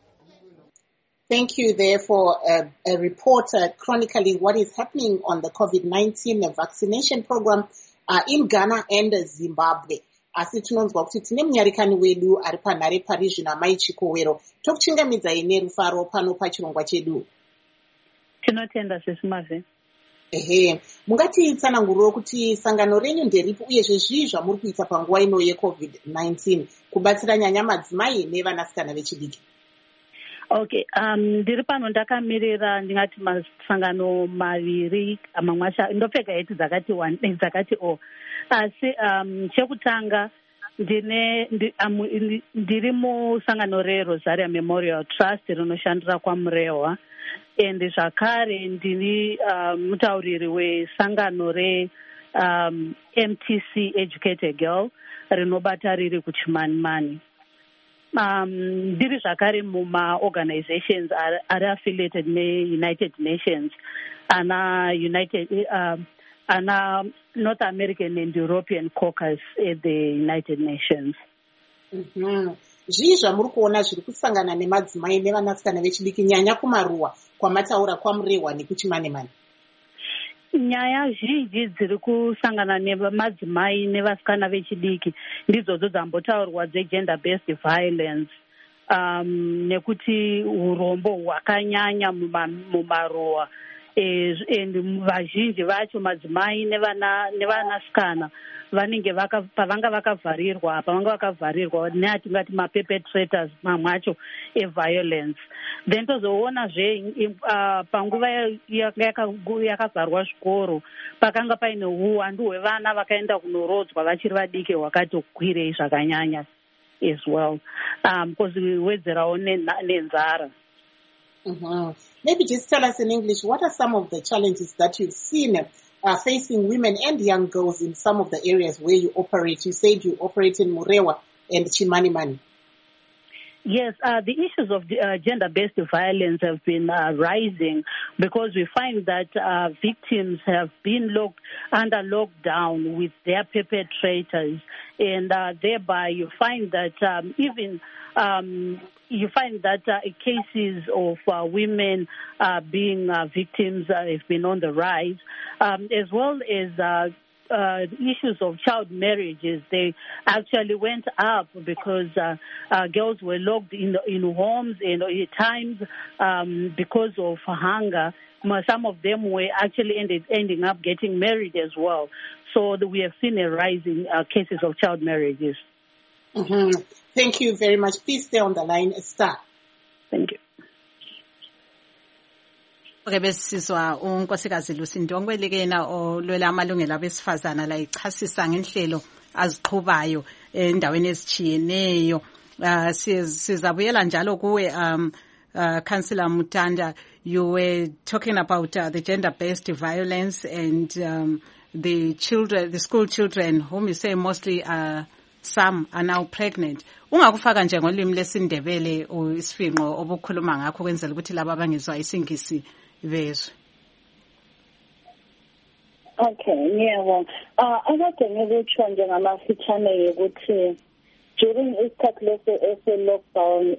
C: Thank you there for a report chronicling what is happening on the COVID-19 vaccination program in Ghana and Zimbabwe. Asi tinonzwa kuti tine munyarikani wedu ari panhare pari zvino amai Chikowero. Tokuchingamidzai nerufaro pano pachirongwa chedu.
H: Tinotenda sesimave.
C: Mungatitsananguriro kuti sangano renyu nderipi uyezve zvii zvamuri kuita panguva ino yeCovid-19 kubatsira nyanya madzimai nevanasikana vechidiki?
H: Okay, ndiri pano ndakamirira ndingati masangano maviri mamwe acho ndopfeka heti dzakati 1 dzakati o. Asi chekutanga ndiri musangano reRosaria Memorial Trust rinoshandira kwaMurehwa. And zvakare ndiri mutauriri wesangano MTC Educate a Girl rinobata riri kuChimanimani. Ndiri zvakare muma-organizations ari affiliated ne-United Nations ana North American and European caucus at the United Nations.
C: Zvii zvamuri kuona zviri kusangana nemadzimai nevanasikana vechidiki nyanya kumaruwa kwamataura kwaMurehwa nekuChimanimani?
H: Nyaya zhinji dziri kusangana nemadzimai nevasikana vechidiki ndidzodzo dzambotaurwa dze-gender based violence, nekuti urombo hwakanyanya mumaruwa, and vazhinji vacho madzimai nevanasikana vanenge pavanga vakavharirwa neatingati ma-perpetrators mamwe acho e-violence. Then tozoonazve panguva yakavharwa zvikoro pakanga paine uwandu hwevana vakaenda kunorodzwa vachiri vadiki hwakatokwirei zvakanyanya as well, because wedzerawo nenzara.
C: Mm-hmm. Maybe just tell us in English, what are some of the challenges that you've seen facing women and young girls in some of the areas where you operate? You said you operate in Murewa and Chimanimani.
N: Yes, the issues of gender-based violence have been rising because we find that victims have been under lockdown with their perpetrators, and thereby you find that cases of women being victims have been on the rise, as well as issues of child marriages. They actually went up because girls were locked in homes, and at times because of hunger, some of them were actually ending up getting married as well. So we have seen a rise in cases of child marriages.
C: Mm-hmm. Thank you very much. Please stay on the line, Star.
N: Thank you.
B: Okay, besizwa unkosikazi Lusindongwe likena olwela amalungelo abesifazana la ichasisa ngenhlelo aziqhubayo endaweni ezitshiyeneyo. Sizabuyela njalo kuwe Councillor Mutanda. You were talking about the gender-based violence and the school children whom you say mostly some are now pregnant. Ungakufaka nje ngolimi lesindebele isifinqo obukhuluma ngakho kwenzela ukuthi laba abangezwa isingisi bezwe.
H: Okay, ngiyabona. Akade ngikutsho nje ngamafitshane ukuthi during isikhathi lese lockdown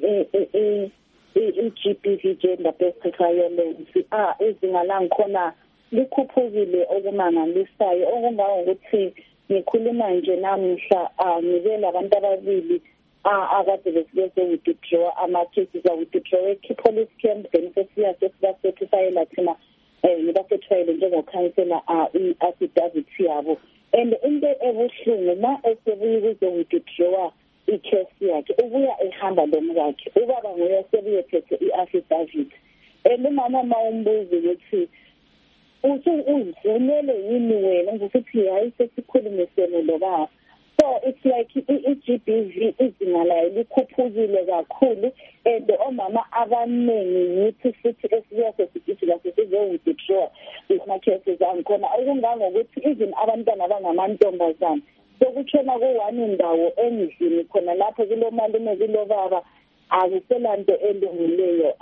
H: i-GBV gender-based violence izinga langikhona likhuphukile okumangalisayo, okungangokuthi ngikhuluma nje namhla ngibele abantu ababili akade bese-withdraw ama-cases a-withdraw police camp, then sesibasethisayela thina ngibasethiwayele njengokhansela i-affidavit yabo. And into ebuhlungu ma esebuye ukuze-withdrawa i-case yakhe ubuya ehamba lomkakhe, ubaba nguye osebuyephethe i-affidavit. And umama ma umbuza ukuthi uzivumele yini wena ngokuthi hayi sesikhulumisene lo baba. So it's like i-GBV izinga layo likhuphukile kakhulu, and omama abaningi yithi futhi esiyasesithi size-withdraw ama-cases angikhona okungangokuthi even abantwana abangamantombazane sokutshona ku-one indawo endlini khona lapho kulo malume kulo baba akuselanto elungileyo.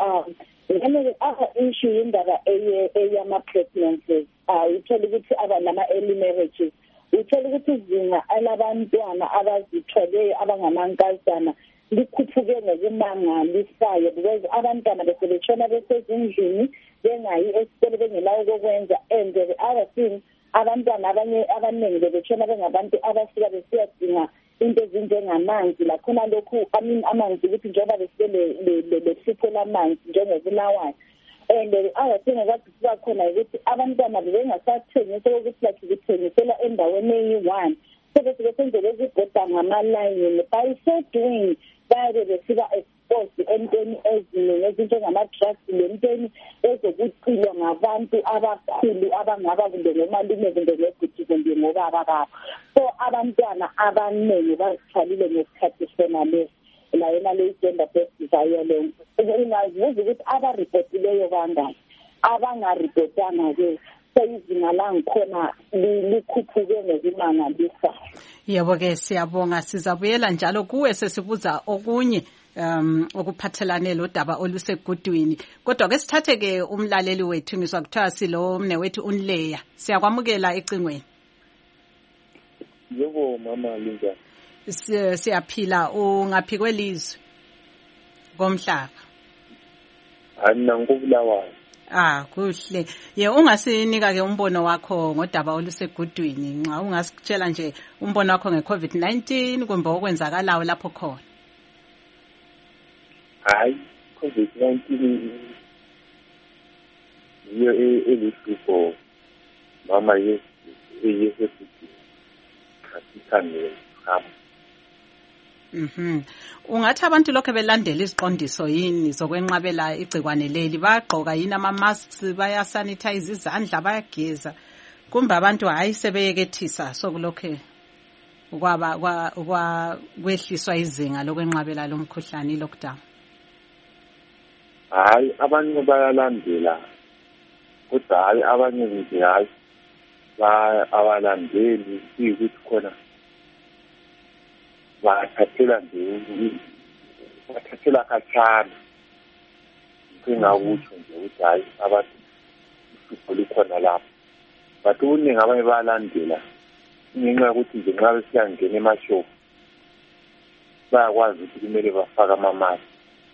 H: Issue yindaba eyama-pregnancies. Uthola ukuthi nama-early marriages. Uthola ukuthi izinga alabantwana abazithweleyo abangamankazana likhuphuke ngokumangalisayo because abantwana besebetshona besezindlini bengayi esikole bengelawo kokwenza, and the other thing abantwana abaningi bebetshona bengabantu abasuka besiyadinga into ezinjengamanzi lakhona lokhu amanzi ukuthi njengoba besibelesipho lamanzi njengobulawayo. And the other thing akasiba khona ukuthi abantwana bebengasathengiswa ukuthi like bethengisela endaweni eyi-one, so besebesenzela ezibhoda ngamalayini. By so doing bayabe besiba exposed entweni eziningi ezinjengama-drugs lentweni ezokucilwa ngabantu abakhulu abangaba kumbe ngomalume kumbe ngeguti kumbe ngobaba babo. So abantwana abaningi bazithwalile ngesikhathi sona lesi la yena le gender-based violence. Ungazibuza ukuthi abaripotileyo bangaki, abangaripotanga-ke seyizinga langikhona likhuphuke ngokumangalisayo.
B: Yebo-ke siyabonga. Sizabuyela njalo kuwe sesibuza okunye okuphathelane lodaba olusegudwini. Kodwa ke sithathe-ke umlaleli wethu, ngizwa kuthiwa silo mne wethu uNleya. Siyakwamukela ecingweni.
O: Yebo mama Linda.
B: Siyaphila. Ungaphi kwelizwe komhlaba?
O: Mina ngobulawayo.
B: Kuhle. Ungasinika ke umbono wakho ngodaba olusegudwini. Nxa ungasitshela nje umbono wakho ngeCovid-19 kumbe okwenzakalayo lapho khona.
O: Hayi, COVID-19 yiyo elihlupho mama yesithi asithande hamba.
B: Ungathi abantu lokho belandela iziqondiso yini zokwenqabela igcikwane leli? Bayagqoka yini ama-masks, bayasanitize izandla, bayageza, kumbe abantu hayi sebeyekethisa sokulokho kwehliswa izinga lokwenqabela lo mkhuhlane i-lockdown?
O: hayi abanye bayalandela kodwa hayi abanye nje hayi abalandeli ukuthi khona bathathela khatshana ngingakutsho nje ukuthi hayi abantu uhlupho lukhona lapho but uningi abanye bayalandela ngenxa yokuthi nje nxa besiyangena emashop bayakwazi ukuthi kumele bafake amamaski.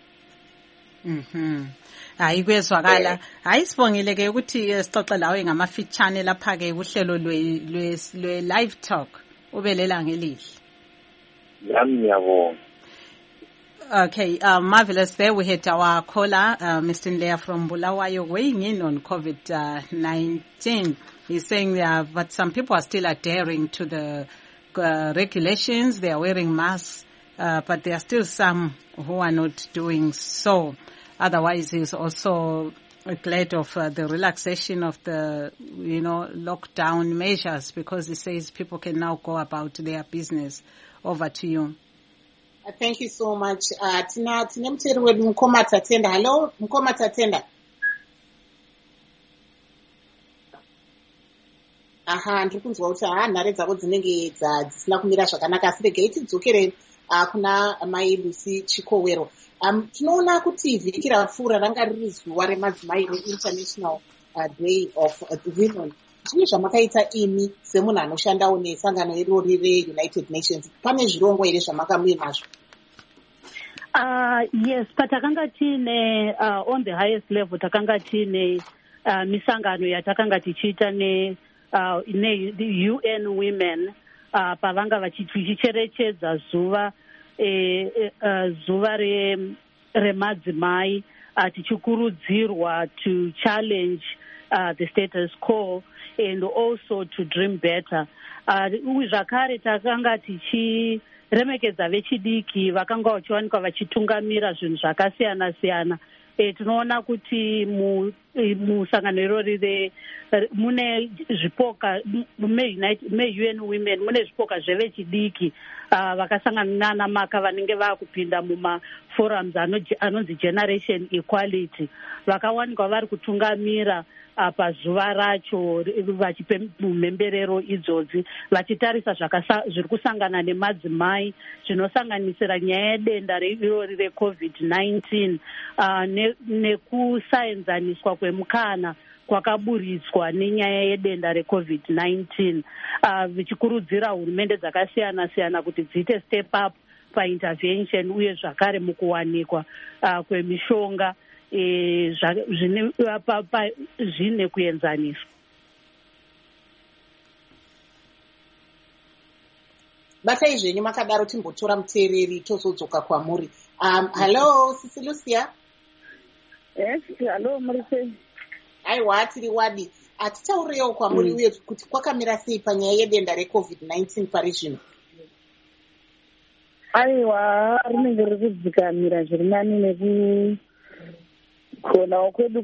B: Hayi kwezwakala. Hayi sibongile ke ukuthi sixoxe lawe ngamafitshane lapha ke uhlelo lwe live talk ubelela ngelihle.
O: Yami ngiyabonga.
B: Okay, marvelous. There we had our caller, Mr. Nleya from Bulawayo, weighing in on COVID-19. He's saying but some people are still adhering to the regulations. They are wearing masks, but there are still some who are not doing so. Otherwise, he's also glad of the relaxation of the, lockdown measures, because he says people can now go about their business. Over to you.
C: Thank you so much. Tina mteri wedu Mkoma Tatenda. Hello, Mkoma Tatenda. Ndikunzwa kuti nhare dzavo dzinenge dzisina kumira zvakanaka, asi regai tidzokere kuna mai Lucy Chikowero. Tinoona kuti vhiki rapfuura ranga riri zuva remadzimai reInternational Day of Women. Zvine zvamakaita imi semunhu anoshandawo nesangano irori reUnited Nations, pane zvirongwa here zvamakamuye nazvo?
N: Yes, patakanga tine on the highest level takanga tine misangano yatakanga tichiita ne UN Women pavanga vachicherechedza zuva remadzimai tichikurudzirwa to challenge the status quo and also to dream better. Zvakare takanga tichiremekedza vechidiki vakanga vachiwanikwa vachitungamira zvinhu zvakasiyana-siyana. Tinoona kuti musangano irori mune zvipoka me-UN Women mune zvipoka zvevechidiki vakasangana nana maka vanenge vakupinda mumaforums anonzi Generation Equality, vakawanikwa vari kutungamira pazuva racho vachipe mhemberero idzodzi vachitarisa zviri kusangana nemadzimai zvinosanganisira nyaya yedenda irori reCovid-19 nekusaenzaniswa kwemukana kwakaburitswa nenyaya yedenda reCovid-19, vichikurudzira hurumende dzakasiyana-siyana kuti dziite step up paintervention uye zvakare mukuwanikwa kwemishonga zvine kuenzaniswa.
C: Batai zvenyu makadaro timbotora muteereri tozodzoka kwamuri. Hello, Sisi Lucia.
H: Yes, hello, Marise.
C: Aiwa, tiri wadi. Atitaurirewo kwamuri uye kuti kwakamira sei panyaya yedenda reCovid-19 pari zvino?
H: Aiwa, rinenge riri kudzikamira zviri nani nekukonawo kwedu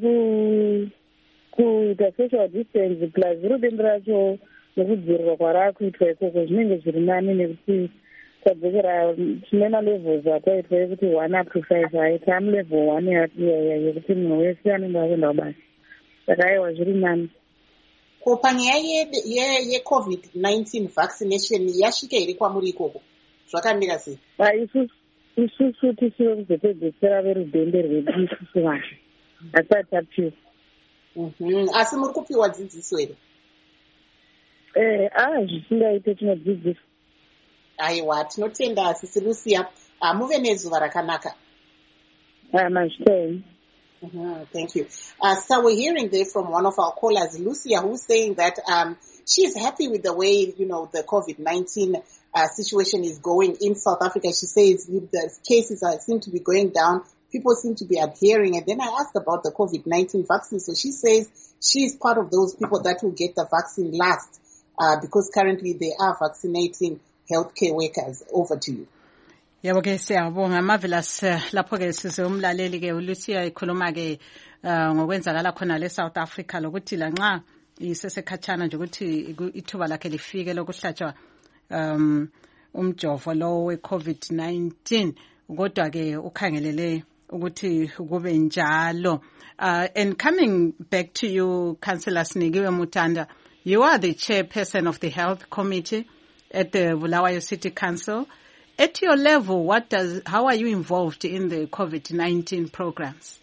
H: kuita social distance plus rudende racho nekudzivirirwa kwarakuitwa ikoko zvinenge zviri nani nekuti tadzokera tine malevels ataitwa yekuti 1 up to 5 aita mulevel 1 yekuti munhu wese anenge akuenda kubasa, saka aiwa zviri nani.
C: Ko panyaya yeCovid-19 vaccination yasvika here kwamuri ikoko? Zvakamira sei?
H: Isusu tisiwe kuzopedzesera verudende rwedu isusu vanhu hasati tapiwa.
C: Asi muri kupiwa dzidziso here?
H: Zvisingaite tinodzidziswa.
C: Aiwa, tinotenda Sisi Lucia. Muve nezuva rakanaka.
H: Mazvitei.
C: Thank you. So we're hearing there from one of our callers, Lucia, who's saying that she's happy with the way, the COVID-19 situation is going in South Africa. She says the cases seem to be going down. People seem to be adhering. And then I asked about the COVID-19 vaccine. So she says she's part of those people that will get the vaccine last because currently they are vaccinating healthcare workers. Over to you.
B: Yebo ke siyabonga marvelous. Lapho ke sizomlaleli ke uLucia ikhuluma ke ngokwenzakala khona le South Africa lokuthi lanxa isesekhatshana nje ukuthi ithuba lakhe lifike lokuhlatshwa umjovo lo weCovid-19 kodwa ke ukhangelele ukuthi kube njalo. And coming back to you, Councillor Sinikiwe Mutanda, you are the chairperson of the Health Committee at the Bulawayo City Council. At your level, how are you involved in the COVID-19 programs?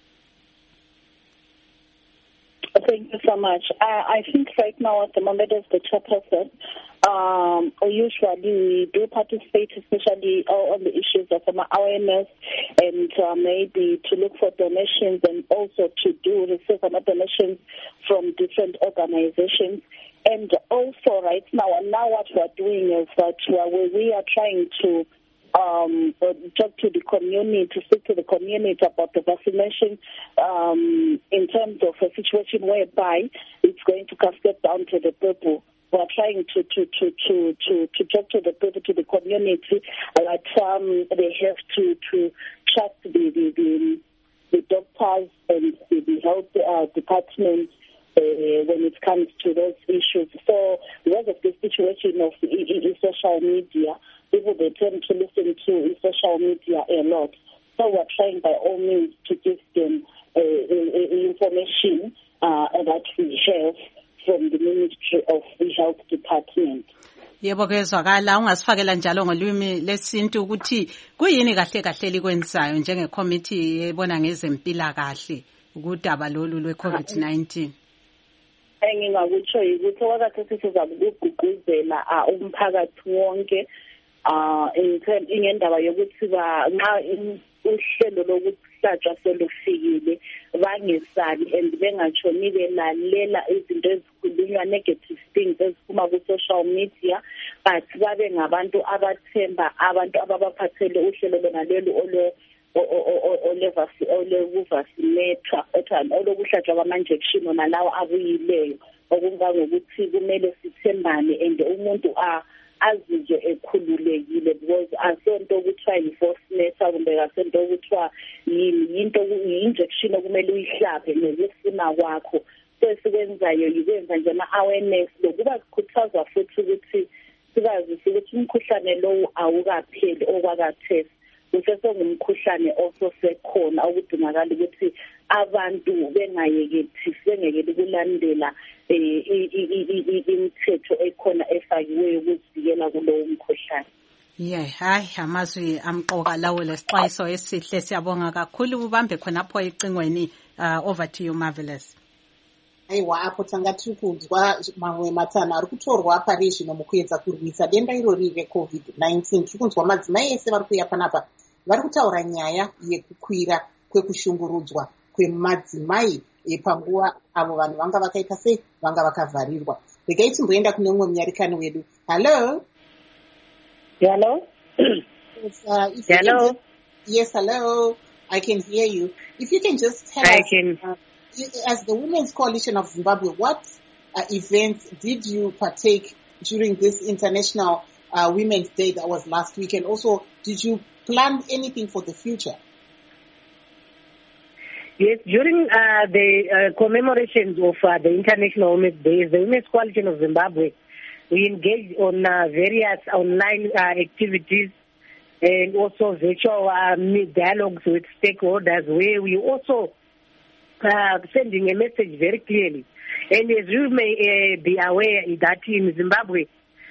H: Thank you so much. I think right now at the moment as the chairperson, usually we do participate, especially on the issues of awareness and maybe to look for donations and also to receive donations from different organizations. And also right now what we're doing is that we are trying to talk to the community, to speak to the community about the vaccination in terms of a situation whereby it's going to cascade down to the people. We are trying to talk to the people, to the community, that they have to trust the doctors and the health departments when it comes to those issues. So because of the situation of social media, people they tend to listen to social media a lot. So we're trying by all means to give them information that we have from the Ministry of the Health Department.
B: Yebo kezwakala ungasifakela njalo ngolwimi lesintu ukuthi kuyini kahle kahle likwenzayo njenge committee ebona ngezempilakahle ukudaba lolu lwe COVID-19.
H: Engingakutsho ukuthi wakathe sizakugqugquzela umphakathi wonke ingendaba yokuthi nxa uhlelo lokuhlatshwa selufikile bangesabi and bengatshoni belalela izinto ezikhulunywa negative things eziphuma ku-social media, but babe ngabantu abathemba abantu ababaphathele uhlelo lonalelo olokuhlatshwa kwama-injection nalawo abuyileyo, okungangokuthi kumele sithembane and umuntu azizwe ekhululekile, because asonto okuthiwa yi-falseness kumbe asonto okuthiwa yi-injection okumele uyihlabe ngokufuna kwakho. So esikwenzayo yikwenza nje ama-awareness lokuba sikhuthaza futhi ukuthi sikazise ukuthi umkhuhlane lowu awukapheli okwakathesi, usesengumkhuhlane ososekhona okudingakala ukuthi abantu bengayekeli ukulandela imithetho ekhona efakiweyo ukuzivikela kulowo mkhuhlane.
B: Hayi amazwi amqoka lawo lesixwayiso esihle, siyabonga kakhulu ubambe khonapho ecingweni. Over to you, Marvelous.
C: Aiwa, apo tanga tikuzwa mamwe matana ari kutorwa pari zvino mukuedza kurwisa denda irori reCovid-19. Tikunzwa madzimai ese vari kuuya panapa vari kutaura nyaya yekukwira kwekushungurudzwa kwemadzimai panguva avo vanhu vanga vakaita sei, vanga vakavharirwa. Regai timboenda kune mumwe munyarikani wedu. Hello.
G: Hello.
C: Hello. Yes, hello. I can hear you. If you can just tell us, as the Women's Coalition of Zimbabwe, what events did you partake during this International Women's Day that was last week? And also, did you plan anything for the future?
G: Yes, during the commemorations of the International Women's Day, the Women's Coalition of Zimbabwe, we engaged on various online activities and also virtual dialogues with stakeholders, where we also sending a message very clearly. And as you may be aware that in Zimbabwe,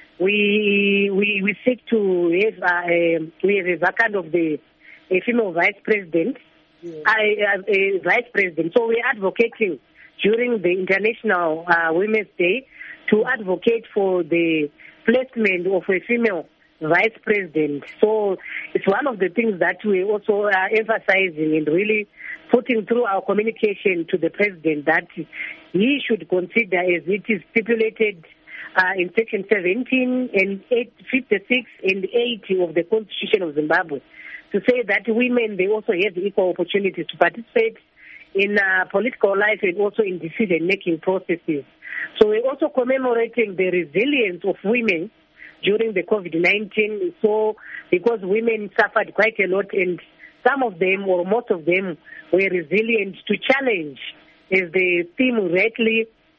G: we seek to have we have a kind of a female vice president, a vice president. So we're advocating during the International Women's Day to advocate for the placement of a female vice president. So it's one of the things that we also are emphasizing and really putting through our communication to the president, that he should consider, as it is stipulated in Section 17 and 56 and 80 of the Constitution of Zimbabwe, to say that women, they also have equal opportunities to participate in political life and also in decision-making processes. So we're also commemorating the resilience of women during the COVID-19. So because women suffered quite a lot, and some of them or most of them were resilient to challenge, as the theme rightly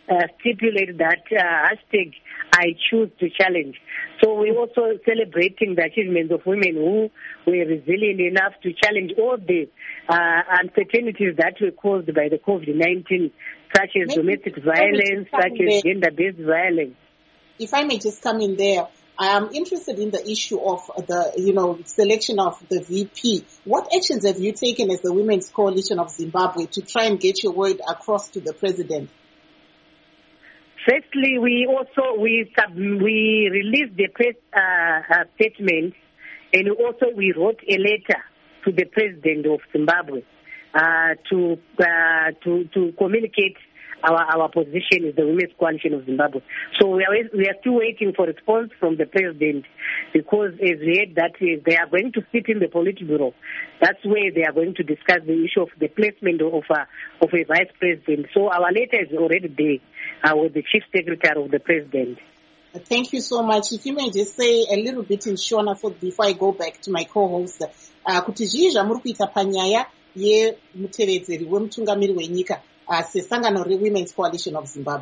G: stipulate that hashtag I choose to challenge. So we're also celebrating the achievements of women who were resilient enough to challenge all the uncertainties that were caused by the COVID-19, such as domestic violence, such as gender-based violence.
C: If I may just come in there, I am interested in the issue of the, selection of the VP. What actions have you taken as the Women's Coalition of Zimbabwe to try and get your word across to the president?
G: Firstly, we released the press statement, and also we wrote a letter to the president of Zimbabwe to communicate our position as the Women's Coalition of Zimbabwe. So we are still waiting for response from the president, because as we heard that they are going to sit in the Politburo. That's where they are going to discuss the issue of the placement of a vice president. So our letter is already there with the chief secretary of the president.
C: Thank you so much. If you may just say a little bit in Shona before I go back to my co-host. Kuti zvii zvamuri kuita panyaya yemutevedzeri wemutungamiri wenyika sesangano reWomen's Coalition of Zimbabwe?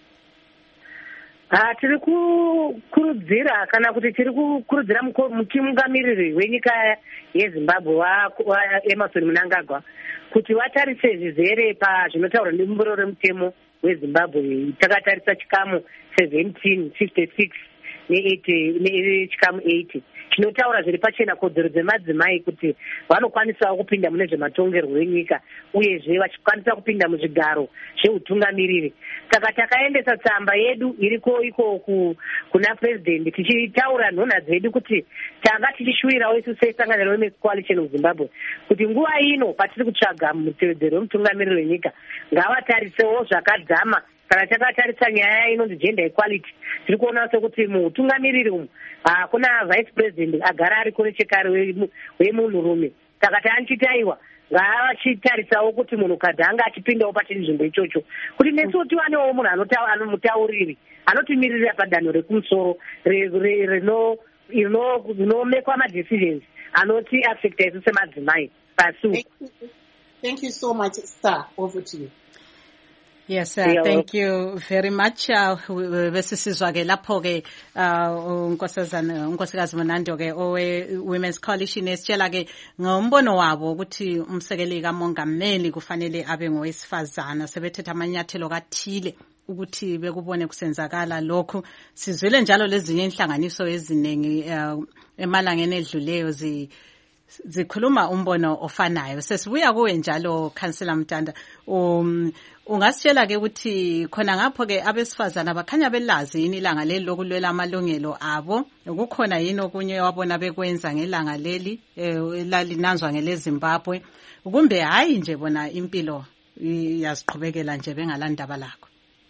G: Tiri kukurudzira kana kuti tiri kukurudzira mutungamiriri wenyika yeZimbabwe Emmerson Mnangagwa kuti vatarise zvizere pazvinotaurwa nemumburo remutemo weZimbabwe. Takatarisa chikamu 1756 nechikamu 80 chinotaura zviri pachena kodzero dzemadzimai kuti vanokwanisawo kupinda mune zvematongerwo enyika, uyezve vachikwanisa kupinda muzvigaro zveutungamiriri. Saka takaendesa tsamba yedu iriko iko kuna president tichitaura nhonha dzedu kuti tanga tichishuvirawo isu sesangano reWomen's Coalition of Zimbabwe kuti nguva ino patiri kutsvaga mutevedzeri wemutungamiriri wenyika ngavatarisewo zvakadzama. Kana takatarisa nyaya inonzi gender equality, tiri kuona sekuti muutungamiriri umu kuna vice president agara ariko nechekare wemunhurume. Saka taanchitaiwa ngaavachitarisawo kuti munhukadzi anga achipindawo pachinzvimbo ichocho, kuti nesuwo tiwanewo munhu anomutauriri anotimiririra padanho rekumusoro rinomekwa madecisions anoti affecta isu semadzimai pasi.
C: Thank you so much, Star. Over to you.
B: Yes, thank you very much. Besisizwa ke lapho ke unkosikazi Mnandi ke Women's Coalition esitshela ke ngombono wabo ukuthi umsekeli kamongameli kufanele abe ngowesifazana. Sebethetha amanyathelo kathile ukuthi bekubone kusenzakala lokho. Sizwele njalo lezinye inhlanganiso eziningi emalangeni edluleyo zikhuluma umbono ofanayo. Sesibuya kuwe njalo Councillor Mtanda, ungasitshela ke ukuthi khona ngapho ke abesifazana bakhanya belazi yini ilanga leli lokulwela amalungelo abo? Kukhona yini okunye wabona bekwenza ngelanga leli lalinanzwa ngeleZimbabwe, kumbe hayi nje bona impilo yaziqhubekela nje bengalandaba lakho?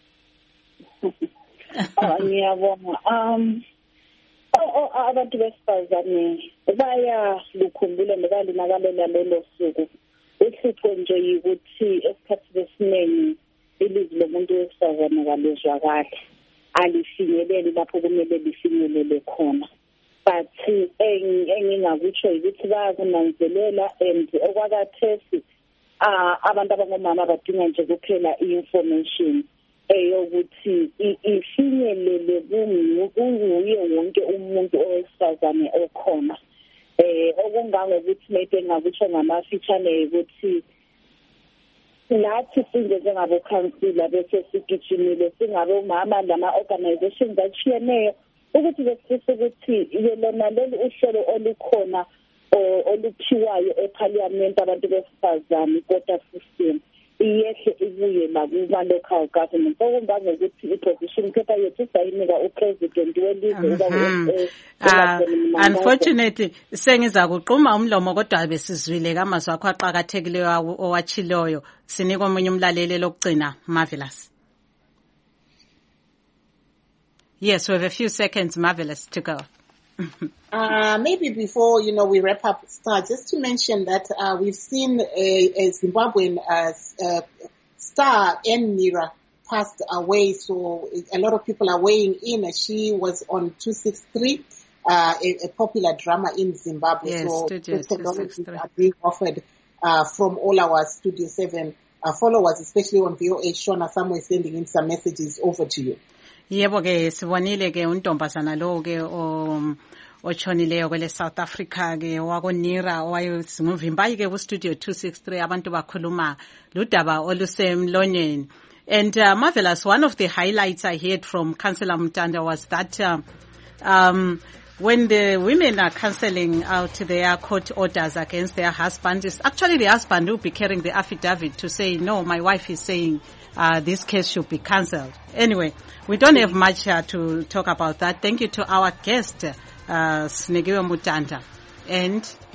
H: Ngiyabonga. Abantu besifazane bayalukhumbula nebalinakalela lelo suku. Uhlupho nje yikuthi esikhathini esiningi ilizwi lomuntu wesifazane kalezwakali, alifinyeleli lapho kumele lifinyelele khona. But engingakutsho yikuthi bayakunanzelela, and okwakathesi abantu abangomama badinga nje kuphela i-information eyokuthi ifinyelele kunguye wonke umuntu owesifazane okhona. Okungangokuthi maybe engakutsho ngamafitshane ukuthi nathi sinje njengabokhansila bese sigijimile singabe umama lama-organizations atshiyeneyo ukuthi besifisa ukuthi lona lolu uhlelo olukhona oluphiwayo eParliament abantu besifazane quota system iyehle ibuye nakuma-local government. Okungangokuthi i-position paper yethu sayinika upresident welizwe.
B: Unfortunately sengiza kuquma umlomo kodwa besizwile kamazwi akho aqhakathekileyo owachiloyo. Sinikwa omunye umlaleli lokugcina. Marvelous. Yes, we have a few seconds, Marvelous, to go.
C: Maybe before, we wrap up, Star, just to mention that we've seen a Zimbabwean star, Nmira, passed away, so a lot of people are weighing in. She was on 263, a popular drama in Zimbabwe.
B: Yes,
C: so
B: Studio
C: technologies are being offered from all our Studio 7 followers, especially on VOA. Shona, somewhere sending in some messages. Over to you.
B: Yebo ke sibonile ke untombazana lo ke ochonileyo kwele South Africa ke wakonira wayesinguvimbayi ke ku studio 263 abantu bakhuluma ludaba olusemlonyeni. And marvelous, one of the highlights I heard from Councillor Mutanda was that when the women are cancelling out their court orders against their husbands, it's actually the husband who will be carrying the affidavit to say, no, my wife is saying this case should be cancelled. Anyway, we don't have much to talk about that. Thank you to our guest, Snegiwe Mutanda. And